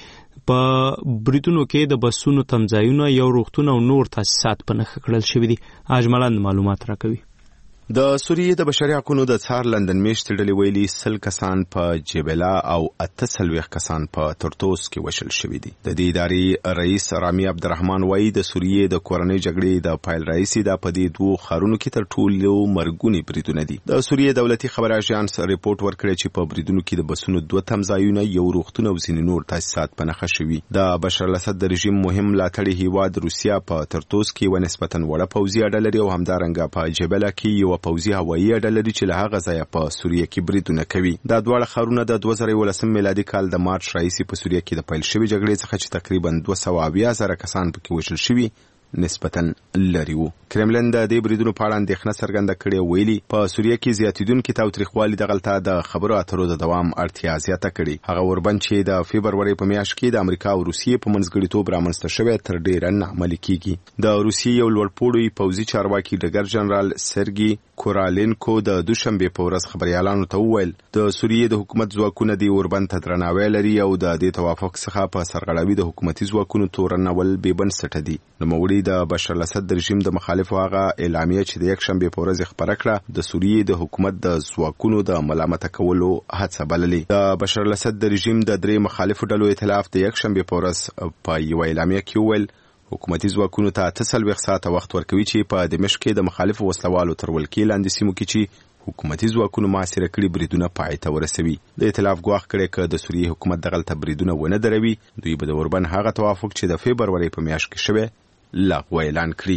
[SPEAKER 1] په بریتونو کې د بسونو تمځایونه، یو روغتون او نور تاسیسات په نښه کړل شوي دي. اجملان معلومات راکوي.
[SPEAKER 8] د سوریې د بشري حقوقو د څار لندن میشتې ډلې ویلي 100 کسان په جبلا او 48 کسان په ترتوس کې وشل شوي دي. د دې ادارې رئیس رامي عبدالرحمن وایي د سوریې د کورنۍ جګړې د پایل رئیسي د په دې دوه ښارونو کې تر ټولو مرګونی بریدونه دي. د سوریې دولتي خبر اژانس ریپورت ورکړی چې په بریدونو کې د بسونو 2 تمځایونه، یو روغتون او ځینې نور تاسیسات په نښه شوي. د بشار الاسد د رژیم مهم ملاتړي هیواد روسیا په ترتوس کې و نسبتاً وړه پوځي اډه لري او همدارنګه په جبلا کې یو پوځي هوایي اډه لري چې له هغه ځایه په سوریه کې بریدونه کوي. دا دواړه ښارونه د 2019 میلادي کال د مارچ راهیسې په سوریه کې د پیل شوې جګړې څخه چې تقریبا 270,000 کسان پکې وژل شوي نسبتاً لري وو. کرملن د دې بریدونو په اړه اندېښنه څرګنده کړې، ویلي په سوریه کې زیاتیدونکي تاوتریخوالي د غلطه د خبرو اترو د دوام اړتیا زیاته کړي. هغه وربند چې د فبروري په میاشت کې د امریکا او روسیې په منځګړیتوب رامنځته شوی تر ډیره نه عملي کیږي. د روسیې یو لوړپوړی پوځي چارواکي ډګر جنرال سرګي کورالینکو د دوشنبه په ورځ خبريالانو ته وویل د سوریې د حکومت ځواکونه د اوربند ته درناوی لري او د دې توافق څخه په سرغړاوي د حکومتي ځواکونو تورنول بې بنسټه دي. نوموړي د بشار الاسد د رژیم د مخالفو هغه اعلامیه چې د یک شنبه په ورځ خبره کړه د سوریې د حکومت د ځواکونو د ملامت کولو هڅه بللې. د بشار الاسد د رژیم د درې مخالفو ډلو ائتلاف د یک شنبه په ورځ په یو اعلامیه کې وویل حکومتي ځواکونو ته 48 ساعته وخت ورکوي چې په دمشق کې د مخالفو وسلوالو تر ولکې لاندې سیمو کې چې حکومتي ځواکونو محاصره کړي بریدونه پای ته ورسوي. د ائتلاف ګواښ کړی چې د سوریې حکومت دغلته بریدونه ونه دروي، دوی به د اوربند هغه توافق چې د فبروري په میاشت کې شوی لغوه اعلان کړي.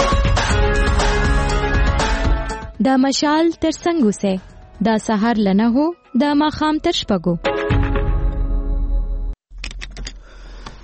[SPEAKER 22] دا مشال تر څنګه سه دا سحر لنه هو دا ماخام تر شپږو.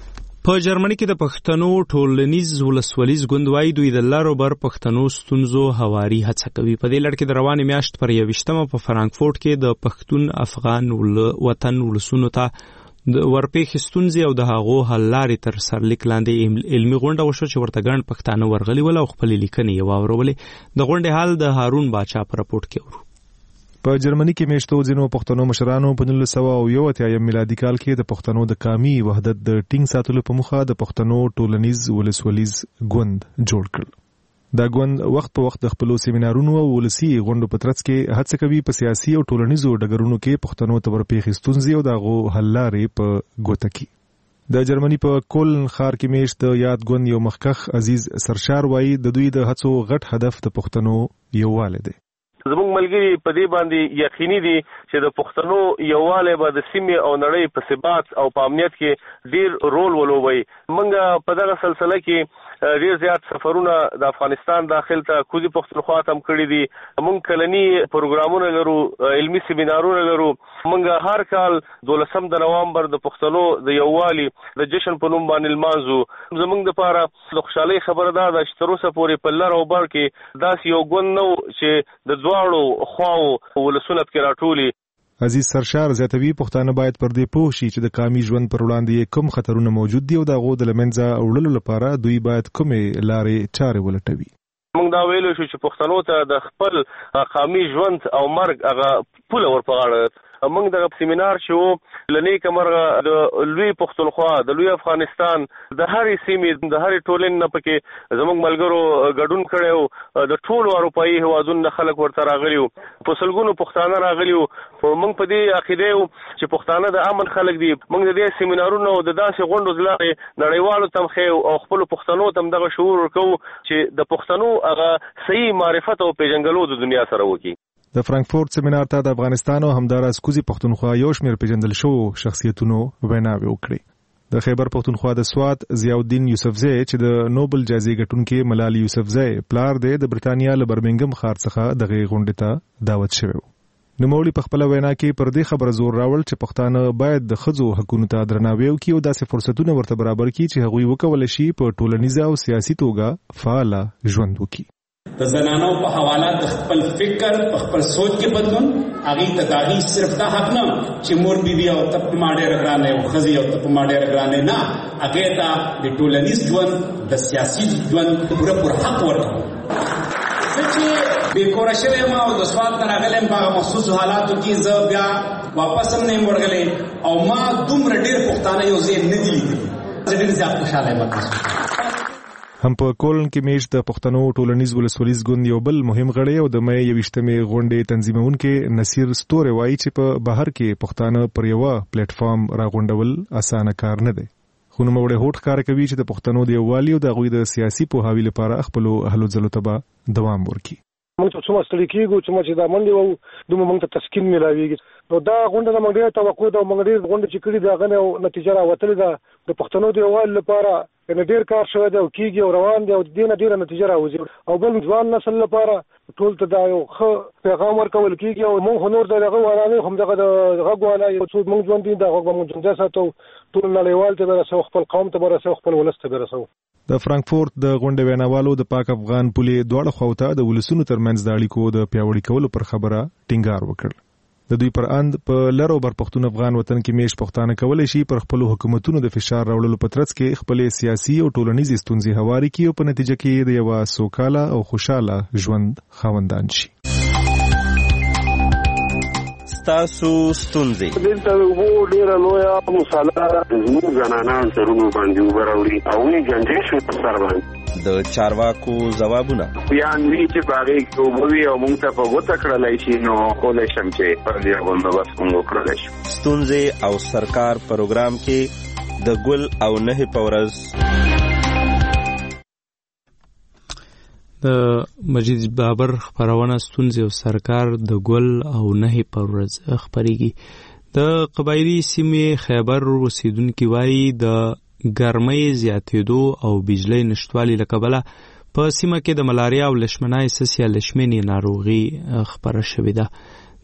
[SPEAKER 1] په جرمني کې د پښتنو ټولنیز ولسوالیز ګوند وايي دوی د لارو بر پښتنو ستونزو هواري هڅه کوي. په دې لړ کې د روانې میاشت پر 21 په فرانکفورت کې د پښتون افغان وطن ولسونو ته د ورپېښې ستونزې او د هغو حل لارې تر سرلیک لاندې علمي غونډه وشوه چې ورته ګڼ پښتانه ورغلي ول او خپلې لیکنې یې واورولې. د غونډې حال د هارون باچا په راپورټ کې ورو.
[SPEAKER 2] په جرمني کې میشتو ځینو پښتنو مشرانو په 1981 میلادي کال کې د پښتنو د قومي وحدت د ټینګ ساتلو په موخه د پښتنو ټولنیز ولسوالیز ګوند جوړ کړ. دا ګوند وخت په وخت د خپلو سیمینارونو او ولسي غونډو په ترڅ کې هڅه کوي په سیاسي او ټولنیزو ډګرونو کې پښتنو ته ورپېښې ستونزې او د هغو حل لارې په ګوته کړي. د جرمني په کولن ښار کې میشت د یاد ګوند یو مخکښ عزیز سرشار وایي د دوی د هڅو غټ هدف د پښتنو یووالی دی.
[SPEAKER 7] زموږ ملګری په دې باندې یقیني دي چې د پښتنو یووالی به د سیمې او نړۍ په ثبات او په امنیت کې ډیر رول ولوبوي. موږ په دغه سلسله کې ډیر زیات سفرونه د افغانستان داخل ته کوزي پښتونخوا ته هم کړي دي. موږ کلنی پروګرامونه لرو، علمي سیمینارونه لرو. موږ هر کال 12 د نوامبر د پښتنو د یووالي د جشن په نوم باندې لمانځو. زموږ لپاره د خوشحالۍ خبره ده چې تر اوسه پورې په لر او بر کې داسې یو ګوند نه و چې د دواړو خواو ولسونه پکې راټولي.
[SPEAKER 2] عزیز سرشار زیاتوي پښتانه باید پر دې پوه شي چې د قومي ژوند پر وړاندې کوم خطرونه موجود دي او د هغو د له منځه وړلو لپاره دوی باید کومې لارې چارې ولټوي.
[SPEAKER 7] موږ دا ویلو شو چې پښتنو ته د خپل قومي ژوند او مرګ هغه پوله ورپغاړه. موږ دغه سیمینار چې لنی کمرغه د لوی پښتونخوا د لوی افغانستان د هرې سیمې د هرې ټولنې نه پکې زموږ ملګرو ګډون کړی. د ټولو اروپایي هیوادونو خلک ورته راغلي وو، په سلګونو پښتانه راغلي وو. موږ په دې عقیده یو چې پښتانه د امن خلک دي. موږ د دې سیمینارونو او د داسې غونډو ځ لارې نړیوالو ته مخې او خپلو پښتنو ته دغه شعور ورکوو چې د پښتنو هغه صحیح معرفت او پیژنګلو د دنیا سره وکړي.
[SPEAKER 2] د فرانکفورت سیمینار ته د افغانستان او همداراز کوزي پښتونخوا یو شمېر پیژندل شوو شخصیتونو ویناوې وکړې. د خیبر پښتونخوا د سوات ضیاءالدین یوسفزی چې د نوبل جایزې ګټونکي ملالي یوسفزی پلار دی د برتانیا له برمنګم ښار څخه دغه غونډې ته دعوت شوی. نوموړي په خپل وینا کې پر دې خبره زور راوړ چې پښتانه باید د ښځو حقوقو ته درناوی وکړي او داسې فرصتونه ورته برابر کړي چې هغوی وکولای شي په ټولنیزه او سیاسي توګه فعال ژوند وکړي.
[SPEAKER 10] د زنانو په حواله د خپل فکر په خپل سوچ کې بدلون هغه ته داغي صرف دا حق نه چې مور بیبي او تپ ماډر ګرانه او خزي او تپ ماډر ګرانه نه، هغه ته د ټولنیز ژوند د سیاسي ژوند پوره حق ورکړي. چې بیکوره شوی ما او د سوال تر غلم په مخصوص حالاتو کې ز بیا واپس هم نه ورغلې او ما دومره ډیر پښتانه یو ځای نه دي لیدلي. ډیر زیات خوشاله یم.
[SPEAKER 2] هم په کولن کې میشت د پښتنو ټولنیز ولسوالیز ګوند یو بل مهم غړی او د مې 21مې غونډې تنظیمونکي نصیر ستوره وایي چې په بهر کې پښتانه پر یو پلیټ فارم راغونډول اسانه کار نه دی. خو نوموړی هوډ ښکاره کوي چې د پښتنو د یووالي او د هغوی د سیاسي پوهاوي لپاره خپلو هلو ځلو ته به دوام ورکړي.
[SPEAKER 12] موږ چې څومره ستړي کېږو چې دا منډې وو دومره موږ ته تسکین میلاویږي. نو دا غونډه د موږ ډېره توقع ده او موږ ډېر غونډې چې کړي دي هغه نه نتیجه راوتلې ده. د پښتنو د یووالي لپاره ډېر کار شوی دی او کېږي او روان دی او د دې نه ډېره نتیجه راوځي. او بل ځوان نسل لپاره ټول ته دا یو ښه پیغام ورکول کېږي او موږ نور د هغه وانانه هم دغه د غږ وانه یو څو موږ ژوند دي دا غږ موږ ژوندی ساتو، ټول نړیوال ته ورسو، خپل قوم ته ورسو، خپل ولس ته ورسو.
[SPEAKER 2] د فرانکفورت د غونډې ویناوالو د پاک افغان پولې دواړه خواوته د ولسونو ترمنځ د اړیکو د پیاوړي کولو پر خبره ټینګار وکړ. د دوی پر اند په لر او بر پښتون افغان وطن کې میش پښتانه کولای شي پر خپل حکومتونو د فشار راوړلو په ترڅ کې خپل سیاسي او ټولنیز ستونزې هواري کړي او په نتیجه کې د یو سوکاله او خوشاله ژوند خاوندان شي.
[SPEAKER 13] تاسو ستونزې
[SPEAKER 26] دلته وو ډیره لویه مصالحه زموږ زنانان سرونو باندې وراوړي او یې جنجې شو په سر باندې
[SPEAKER 13] د چارواکو ځوابونه
[SPEAKER 26] بیان وی چې باغې کوموي او موږ ته په وته کړلای شي نو کولای شم چې پر دې باندې بس موږ کړلای شو.
[SPEAKER 13] ستونزې او سرکار پروګرام کې د ګل او نه پورز
[SPEAKER 1] د مجید بابر خبرونه ستونزې او سرکار د ګل او نه پرورز خبريږي. د قبایلی سیمې خیبر اوسیدونکو وایي د ګرمۍ زیاتېدو او بجلی نشټوالي له کبله په سیمه کې د ملاریا او لشمنای سسیا لشمنی ناروغي خبره شوې ده.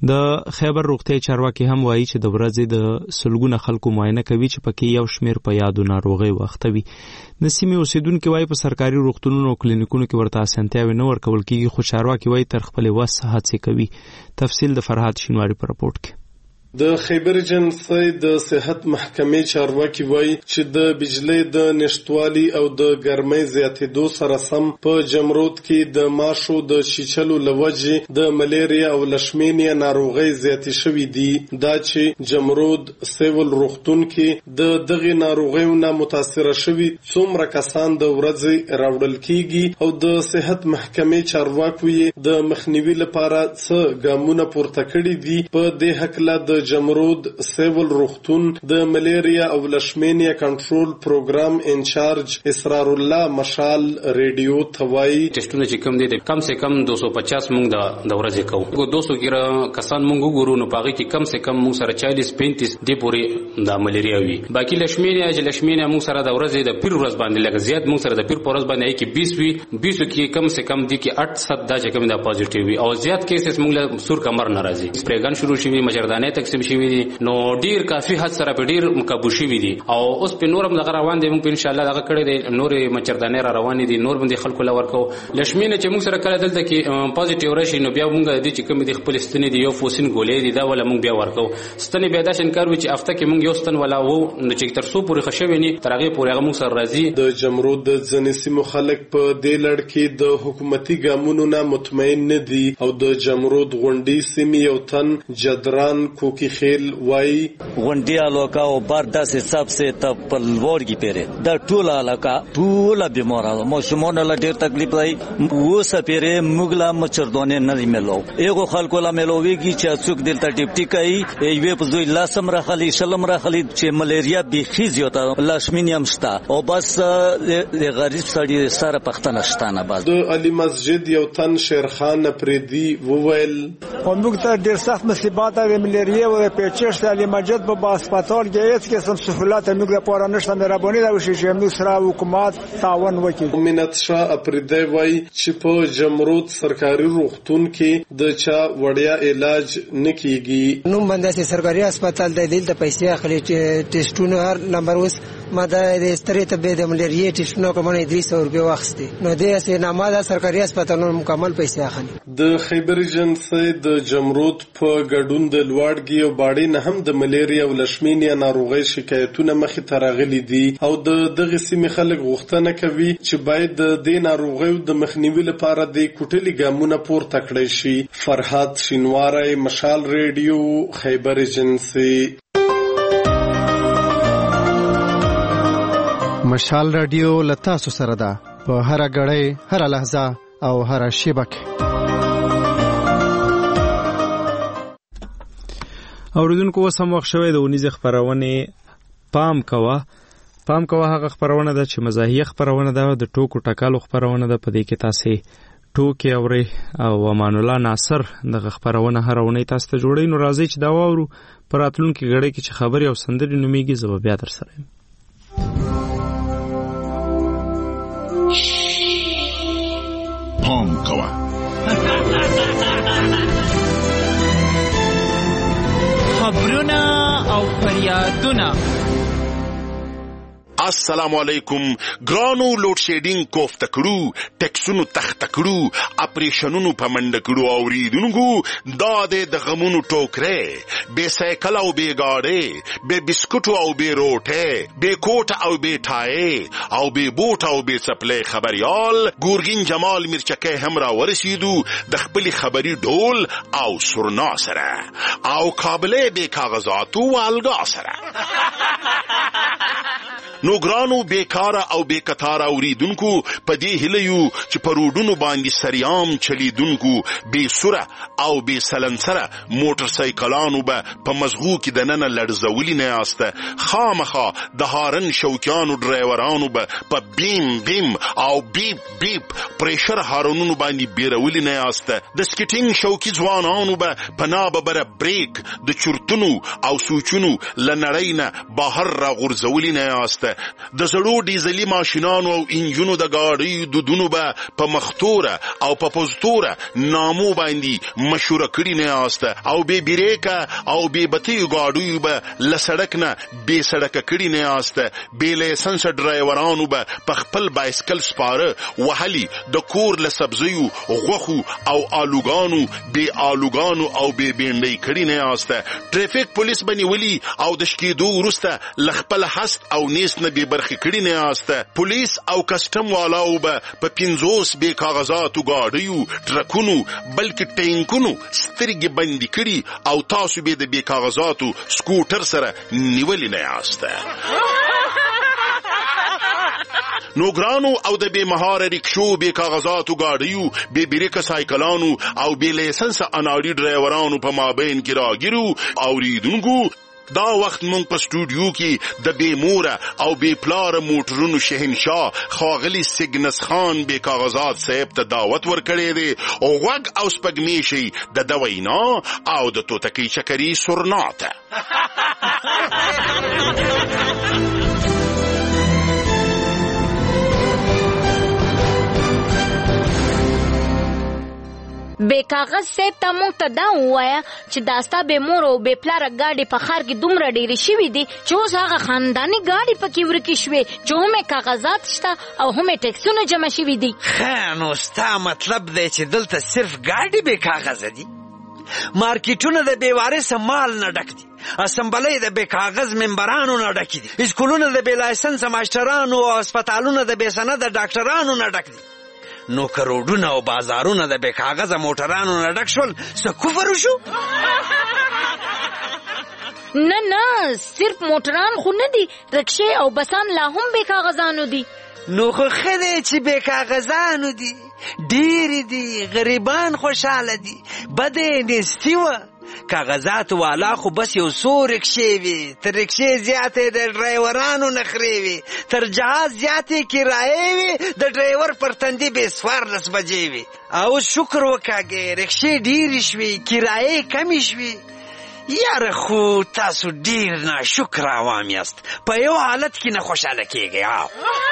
[SPEAKER 1] د خیبر روغتیا چارواکي هم وایي چې د ورځې د سلګونه خلکو معاینه کوي چې پکې یو شمیر په یادو ناروغي وختوي. د سیمې اوسیدونکو وایي په سرکاري روغتونونو او کلینیکونو کې ورته اسانتیاوې نه ورکول کیږي، خو چارواکي وایي تر خپل وس هڅې کوي. تفصیل د فرهاد شینواری په راپورټ کې.
[SPEAKER 9] د خیبر جنسي د صحت محکمې چارواکي وایي چې د بجلی د نشټوالي او د ګرمۍ زیاتېدو سره سم په جمرود کې د ماشو د چیچلو لوجې د ملیریا او لشمینیا ناروغۍ زیاتې شوې دي. دا چې جمرود سیول روغتون کې د دغه ناروغیو نه متاثره شوي څومره کسان د ورځې راوړل کیږي او د صحت محکمې چارواکي د مخنیوي لپاره څه ګامونه پورته کړي دي. په دې حق له جمرود سیول روغتون د ملیریا او لشمینیا کنټرول پروګرام انچارج اسرار الله مشال ریډیو توای
[SPEAKER 15] ټیسټونه چې کم دي کم سے کم 250 مونږ د ورځې کوو. 200 ګره کسان مونږ ګورو نو پاږي کې کم سے کم مونږ سره 40-35 دی پورې د ملیریا وي. باقي لشمینیا مونږ سره د ورځې د پیر ورځ باندې لکه زیات مونږ سره د پیر ورځ باندې کې 20 وي 20 کې کم سے کم دي کې 8-7 دا چې کم دا پوزټیو وي او زیات کیسز مونږ له سور کمر ناراضي سپریګان شروع شوی مجردانه تقسیم شوی دي نو ډیر کافي حد سره په ډیر مقابو شوی دي او اوس په نورم دغه روان دي مونږ په ان شاء الله دغه کړي دي نورې مچردانه را روان دي نور باندې خلکو لور کو لشمینه چې موږ سره کړه دلته کې پوزټیو راشي نو بیا مونږ د چې کوم دي خپل ستنې دي یو فوسین ګولې دي دا ولا مونږ بیا ورکو ستنې بیا دا شنکار وي چې هفته کې مونږ یو ستن ولا وو نو چې تر څو پورې خښوي نه ترغه پورې هغه مونږ سره راځي. د جمرود د ځنسي مخالک په دې لړ کې د حکومتي ګامونو نه مطمئن نه دي او د جمرود غونډي سیمې یو تن جدران کوکی خیل وای
[SPEAKER 16] غونډي علاقه او برداس حساب سے ته پلوړ کی پیره د ټول علاقه ټول بیمارانو مشمون له ډیر تکلیف راي و سپیره مغلا مچردونه نه ملو یو خلکو لا ملويږي چې څوک دلته ډیپټي کوي ایوه په زوی لاسم راخلي شلم راخلي چې ملیریا بيخیز یوتا لاشمینیم شتا او بس غریب سړي سره پختنه شتانه باز.
[SPEAKER 9] د علي مسجد یو تن شیرخان پریدي وویل
[SPEAKER 17] موږ ته ډیر سخت مصیبات او ملیریا او پیچشت علي مسجد په هسپتال کې هیڅ قسم سہولت موږ لپاره نشته مهرباني دا وشي چې موږ سره حکومت تعاون وکړي.
[SPEAKER 9] منت شاه پریدي وای چې په جمرود سرکاري روغتون کې د چا وړیا علاج نکېږي.
[SPEAKER 18] نو باندې سرکاري هسپتال د دلته پیسې اخلي چې ټیسټونه هر نمبر اوس ما د استری ته به د ملیریا ټیسټونه کومه 300 روپیا واخستي نو د اسې نامه د سرکاري هسپتالونو مکمل پیسې اخلي.
[SPEAKER 9] د خیبر جنسي د جمرود په ګډون د لوړګي او باړې نه هم د ملیریا او لشمینیا ناروغي شکایتونه مخې ته راغلي دي او د دغه سیمې خلک غوښتنه کوي چې باید د دې ناروغیو د مخنیوي لپاره د کوټلي ګامونه پورته کړی شي. فرهاد شینواری مشال ریډیو خیبر جنسي.
[SPEAKER 14] مشال رادیو لتا سره ده په هر غړې هر لحظه او هر شیبه کې.
[SPEAKER 1] اوریدونکو وسم وخت شوی د ونیز خبرونه پام کوه هغه خبرونه ده چې مزاحیه خبرونه ده د ټوکو ټکالو خبرونه ده. په دې کې تاسو ټوکی اوري او امان الله ناصر دغه خبرونه هرونه تاسو ته جوړی نو راځي چې دا وورو پر راتلونکي غړي کې چې خبري او سندري نوميږي زو بیا در سره
[SPEAKER 19] پام کوه
[SPEAKER 27] خبرونه او فریادونه.
[SPEAKER 19] السلام علیکم ګرانو لوډ شیډینګ کوفته کړو ټیکسونو تخته کړو اپریشنونو په منډه کړو اوریدونکو دا د غمونو ټوکره بے سایکل او بے گاډي بے بسکټو او بے روټه بے کوټ او بے ټای او بے بوټ او بے سپلې خبريال ګورګین جمال مرچکه هم را ورسیدو د خپل خبري ډول او سرنا سره او قابلیت بے کاغذاتو والګا سره نو ګرانو بیکاره او بیکتاره اوریدونکو په دې هیلیو چې پروډونو باندې سریام چلیدونکو بے سره او بے سلنسره موټر سایکلانو به په مزغو کې د نن لړزولي نه یاسته خامخا د هارن شوکیانو ډرایورانو به په بیم بیم او بیپ بیپ پریشر هارنونو باندې بیرولي نه یاسته د سکیټینګ شوکی ځوانانو به په ناببره بریک د چورتونو او سوچونو لنړی نه بهر را غورځولي نه یاسته د زړو ډیزلي ماشینانو او انجنونو د ګاډیو دودونو به په مختوره او په پوزتوره نامو باندې مشهوره کړي نه یاست او بې بریکه او بې بطیو ګاډیو به له سړک نه بې سړکه کړي نه یاست. بې لایسنسه ډرایورانو به په خپل بایسکل سپاره وهلي د کور له سبزیو غوښو او آلوګانو بې آلوګانو او بې بینډۍ کړي نه یاست. ټریفیک پولیس به نیولي او د شکېدو وروسته له خپل هست او نیست نه بې برخې کړي نه یاست. پولیس او کسټم والاو به په 50 بې کاغذاتو ګاډیو ټرکونو بلکې ټینکونو سترګې بندې کړي او تاسو به د بې کاغذاتو سکوټر سره نیولي نه یاست. نو ګرانو او د بې مهاره ریکشو بې کاغذاتو ګاډیو بې بریکه سایکلانو او بې لایسنسه اناړي ډرایورانو په مابین کې راګیرو اوریدونکو، دا وخت مونږ په سټوډیو کې د بې موره او بې پلاره موټرونو شهنشاه ښاغلي سیګنس خان بې کاغذات صاحب ته دعوت ورکړی دی او غوږ او سپږمې شي د ده وینا او د توتکۍ چکري سرنا ته.
[SPEAKER 4] بے کاغذ صاحب ته مونږ ته دا ووایه چې دا ستا بې مور او بې پلاره ګاډي په ښار کې دومره ډېرې شوي دي چې اوس هغه خانداني ګاډي پکې ورکې شوې چې هم یې کاغذات شته او هم یې ټیکسونه جمع شوي دي.
[SPEAKER 11] ښه نو ستا مطلب دی چې دلته صرف ګاډي بې کاغذه دي؟ مارکیټونه د بې وارثه مال نه ډک دي، اسمبلۍ د بې کاغذ ممبرانو نه ډکې دي، اسکولونه د بې لایسنسه ماشټرانو او اسپتالونه د بې سنده ډاکټرانو نه ډک دي. نو که روډونه او بازارونه د بې کاغذه موټرانو نه ډک شول څه کفر وشو؟
[SPEAKER 4] نه صرف موټران خو نه دي، رکشې او بسان لا هم بې کاغذانو دي.
[SPEAKER 11] نو خو ښه دی چې بې کاغذانو دي، ډېرې دي، غریبان خوشحاله دي، بده یې نیستي وه. کاغذاتو والا خو بس یو څو رکشې وي، تر رکشې زیاتې د ډرایورانو نخرې وي، تر جهاز زیاتې کرایې وي، د ډرایور پر تندي بې 14 بجې وي. او شکر وکاږئ رکشې ډېرې شوې، کرایې کمې شوې. یاره خو تاسو ډېر ناشکره عوام یاست، په یو حالت کې نه خوشحاله کېږئ.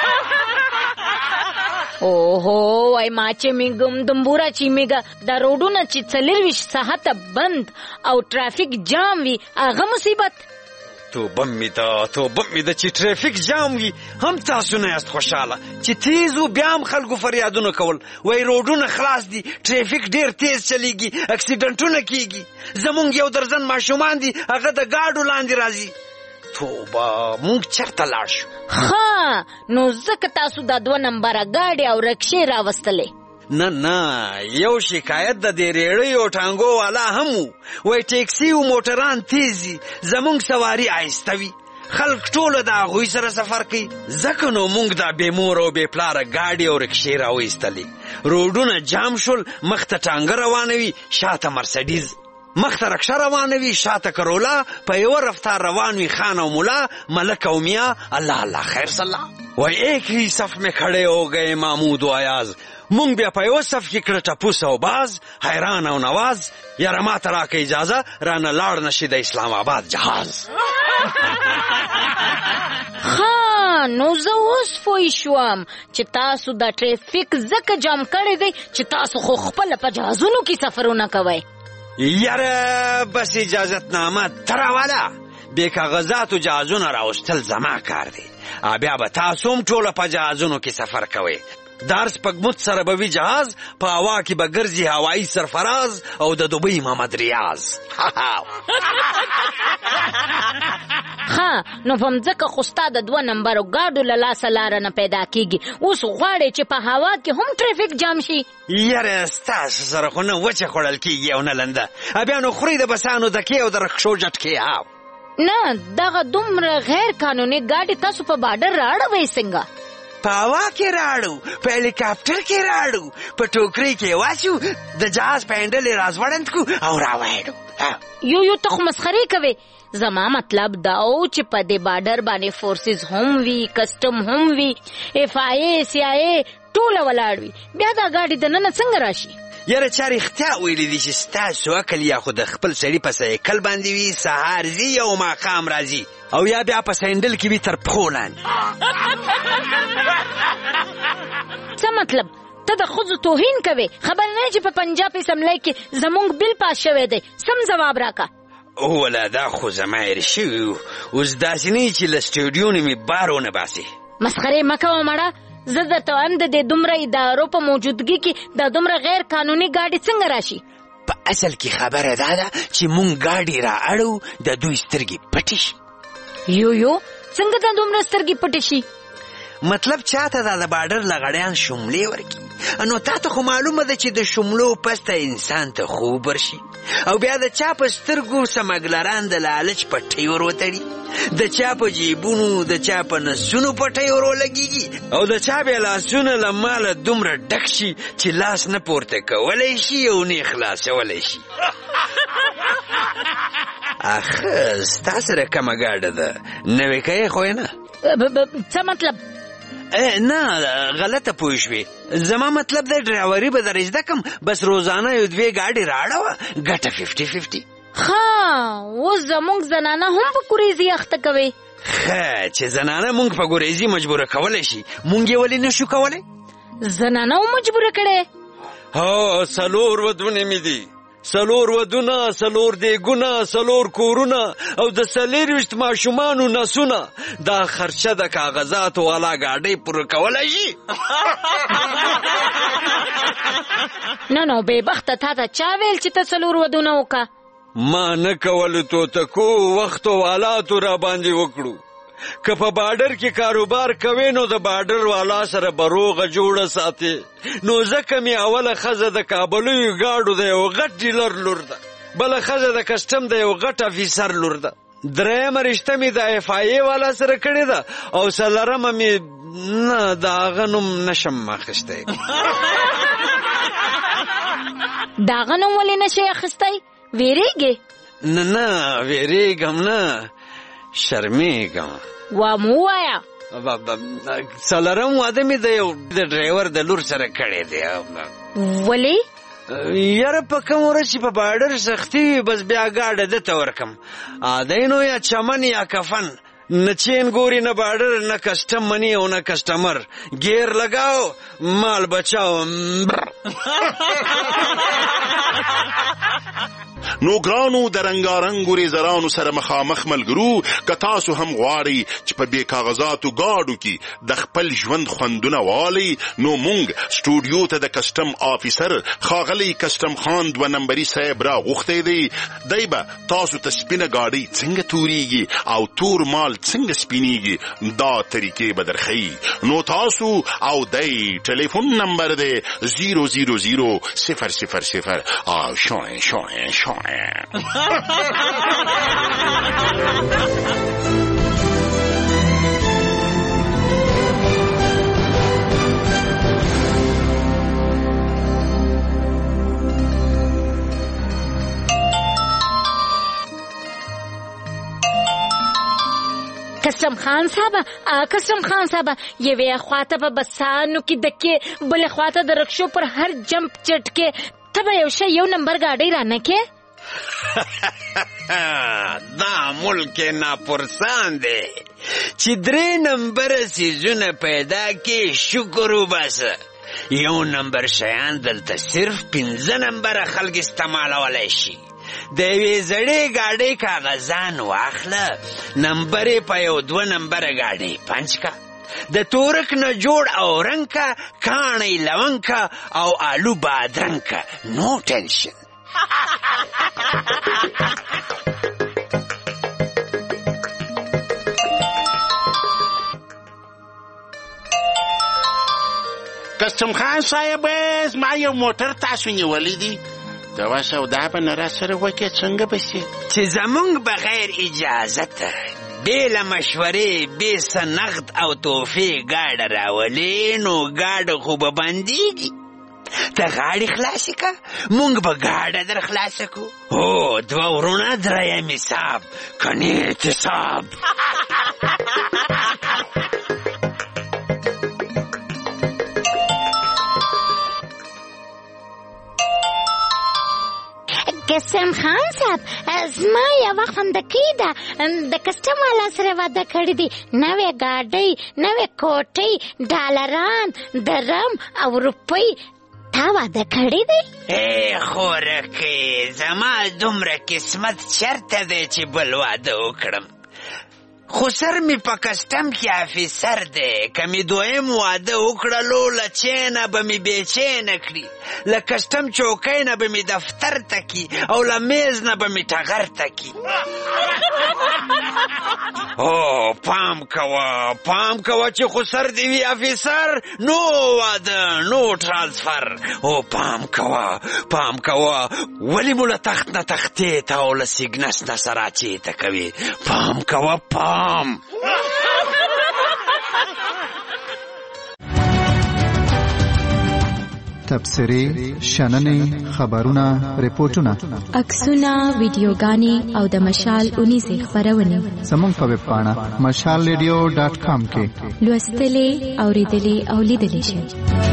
[SPEAKER 4] اوهو وای ما چې میګم دمبورا چې میګه دا روډونه چې 24 ساعته بند او ټرافیک جام وي هغه مصیبت.
[SPEAKER 11] توبه مې ده چې ټرافیک جام وي هم تاسو نه یاست خوشحاله چې تیز و بیا هم خلکو فریادونه کول وای روډونه خلاص دي، ټرافیک ډېر تیز چلیږي، اکسیډنټونه کیږي. زمونږ یو درزن ماشومان دي هغه د گاډو لاندې راځي. توبه مونږ چرته لاړ شو؟
[SPEAKER 4] ها نو ځکه تاسو دا 2 نمبره ګاډي او رکشې راوستلې؟
[SPEAKER 11] نه یو شکایت د دې ریړیو ټانګو والا هم وای ټیکسي او موټران تیزي، زمونږ سواری آهسته وي، خلک ټوله د هغوی سره سفر کوي. ځکه نو مونږ دا بې مور او بې پلاره ګاډي او رکشې راوایستلې. روډونه جام شول، مخته ټانګه روانه وي، شاته مرسډیز، مخته رکشه روانه وي، شاته کرولا، په یوه رفتار روان وي خان او ملا، ملک او میاں، الله الله خیر صلاح. وای ایک ہی صف میں کھڑے ہو گئے محمود و ایاز. مونږ بیا په یوه صف کې کړه ټپوس او باز، حیران او نواز. یاره ماته راکړه اجازه رانه لاړ نشي د اسلام آباد جهاز.
[SPEAKER 4] ها نو زه اوس پوه شوم چې تاسو دا ټرافیک ځکه جام کړی دی چې تاسو خو خپله په جهازونو کې سفرونه کوئ.
[SPEAKER 11] یاره بس اجازتنامه ته راوله، بې کاغذاتو جهازونه راوستل زما کار دی. بیا به تاسو هم ټوله په جهازونو کې سفر کوئ. دار سپګموت سره به وي جهاز، په هوا کې به ګرځي هوایي سرفراز او د دوبۍ محمد ریاض.
[SPEAKER 4] ها نو په مځکه خو ستا د 2 نمبرو ګاډو له لاسه لاره نه پیدا کېږي، اوس غواړې چې په هوا کې هم ټرافیک جام شي؟
[SPEAKER 11] یاره ستاسو سره خو نه وچه خوړل کېږي او نه لنده، بیا نو خورئ د بسانو دکې او د رکشو جټکې.
[SPEAKER 4] نه دغه دومره غیر قانوني ګاډي تاسو په بارډر راړوئ څنګه؟
[SPEAKER 11] په هوا کې راړو، په هلیکاپټر کې راړو، په ټوکرۍ کې واچو، د جهاز په هنډل یې رازوړند کو او راوایډو.
[SPEAKER 4] یو ته خو مسخرې کوې. زما مطلب دا و چې په دې بارډر باندې فورسز هم وي، کسټم هم وي، اف آی ای سی آی ای ټوله ولاړ وي، بیا دا ګاډي دننه څنګه راشي؟
[SPEAKER 11] یاره چا رښتیا ویلي دي چې ستاسو عقل یا خو د خپل سړي په سایکل باندې وي، سهار ځي او ماښام راځي، او یا بیا په سینډل کې وي تر پښو لاندې.
[SPEAKER 4] څه مطلب؟ ته د ښځو توهین کوې؟ خبر نه چې په پنجاب اسمبلی کې زمونږ بل پاس شوی دی. سم ځواب راکړه.
[SPEAKER 11] ولا دا خو زما هېر شوي وو، اوس داسې نه چې له سټوډیو نه مې بار ونه باسې.
[SPEAKER 4] مسخرې مه کوه مړه. زه درته وایم د دې دومره ادارو په موجودګي کې دا دومره غیر قانوني ګاډي څنګه راشي؟
[SPEAKER 11] په اصل کې خبره دا ده چې مونږ ګاډي را اړو د دوی سترګې پټې شي.
[SPEAKER 4] یو څنګه دا دومره سترګې پټې شي؟
[SPEAKER 11] مطلب چاته دا د باډر لغړیان شملې ورکي، نو تاته خو معلومه ده چې د شملو پسته انسان ته خوب ورشي، او بیا د چا په سترګو سمګلران د لالچ پټۍ ور وتړي، د چا په جیبونو د چا په نسونو پټۍ ور ولګېږي، او د چا بیا لاسونه له ماله دومره ډک شي چې لاس نه پورته کولی شي او نه خلاصولی شي. اخه ستا سره کمه ګاډه ده، نوې کوې خو یې نه.
[SPEAKER 4] څه مطلب؟
[SPEAKER 11] نه غلطه پوه شوې. زما مطلب د ډرایوري به در زده کم، بس روزانه یو دوې ګاډي راړوه، ګټه 50-50.
[SPEAKER 4] اوس زمونږ زنانه هم په ګریزي اخته کوي.
[SPEAKER 11] چې زنانه مونږ په ګریزي مجبوره کولی شي، مونږ یې ولې نشو کولی؟
[SPEAKER 4] زنانه هم مجبوره کړې؟
[SPEAKER 11] هو 4 ودونه مې دي، 4 ودونه، 4 دیګونه، 4 کورونه، او د 24 ماشومانو نسونه. دا خرچه د کاغذاتو والا ګاډۍ پوره کولی شي؟
[SPEAKER 4] نو بې بخته تا ته چا ویل چې ته 4 ودونه وکړه؟
[SPEAKER 11] ما نه کولو توتکو، وخت او حالاتو را باندې وکړو. که په باډر کې کاروبار کوي نو د باډر والا سره به روغه جوړه ساتي. نو ځکه مې اوله ښځه د کابلیو ګاډو د یو غټ ډیلر لور ده، بله ښځه د کسټم د یو غټ افیسر لور ده، درېیمه رشته مې د FIA والا سره کړې ده، او څلورمه مې نه د هغه نوم نشم اخیستی.
[SPEAKER 4] د هغه نوم ولې نشئ اخیستی؟ ویریږې؟
[SPEAKER 11] نه ویریږم نه، شرمیږم.
[SPEAKER 4] وامو وایا.
[SPEAKER 11] څلورم واده مې د یو ډرایور د لور سره کړی دی.
[SPEAKER 4] ولې؟
[SPEAKER 11] یاره په کوم ورځ چې په باډر سختي وي بس بیا ګاډه دته ورکم، عادینو یا چمن یا کفن، نه چین ګوري نه باډر نه کسټم منی او نه کسټمر، گیر لگاو مال بچاو.
[SPEAKER 19] نو ګرانو د رنګارنګو ریزرانو سره مخامخ ملګرو، که تاسو هم غواړئ چې په بې کاغذاتو ګاډو کې د خپل ژوند خوندونه والئ، نو مونږ سټوډیو ته د کسټم آفیسر ښاغلی کسټم خان 2 نمبري صاحب را غوښتی دی. دی به تاسو ته سپینه ګاډۍ څنګه تورېږي او تور مال څنګه سپینېږي دا طریقې به درښیي. نو تاسو او دی ټلیفون نمبر دی 000 او شوئ.
[SPEAKER 4] کسم خان صاحب یوې خواته په بسانو کې دکې، بلې خواته د رکشو پر هر جمپ چټکې، ته به یو شی یو نمبر ګاډۍ رانه کې؟
[SPEAKER 11] دا ملک ناپرسان دی چې 3 نمبر سیزونه پیدا کې شکر وباسه. 1 نمبر شیان دلته صرف 5 نمبر خلک استعمالولی شي. د یوې زړې ګاډۍ کاغذان واخله، نمبر یې په یو 2 نمبر ګاډۍ پنچ کا، د تورک نه جوړ او رنګ کا، کاڼی لونګ کا او آلو بادرنګ کا، نو ټینشن.
[SPEAKER 19] کسټم خان صاحب زما یو موټر تاسو نیولی دی، دوا سودا به نه را سره وکړې څنګه به شي؟
[SPEAKER 11] چې زمونږ بغیر اجازته بې له مشورې بې څه نغد او تحفې ګاډه راولې، نو ګاډه خو به بندېږي. ته غاړې خلاصې که، مونږ به ګاډه در خلاصه کړو. هو 2 ورونه، 3 حساب کنې اعتصاب.
[SPEAKER 4] قاسم خان صاحب زما یوه خندکۍ ده د کسټم والا سره واده کړی دی نوې ګاډۍ نوې کوټۍ ډالران درم او روپۍ تا واده کړی دی
[SPEAKER 11] خورکې زما دومره قسمت چرته دی چې بل واده وکړم خو سر می په کسټم کې افیسر دی که می دویم واده وکړلو له چینه به می بېچینه کړي له کسټم چوکۍ نه به می دفتر ته کي او له میز نه به می ټغر ته کي پام کوه چې خو سر دی وي افیسر نو واده نو ترانسفر پام کوه ولې مو له تخت نه تختې ته او له سیګنس نه سره چېته کوي پام کوه
[SPEAKER 14] تبصرې شننې خبرونه ریپورټونه
[SPEAKER 22] عکسونه ویډیوګانې او د مشال اونیزې خپرونې
[SPEAKER 14] زموږ په ویب پاڼه mashalradio.com کې
[SPEAKER 22] لوستلې اوریدلې او لیدلې شئ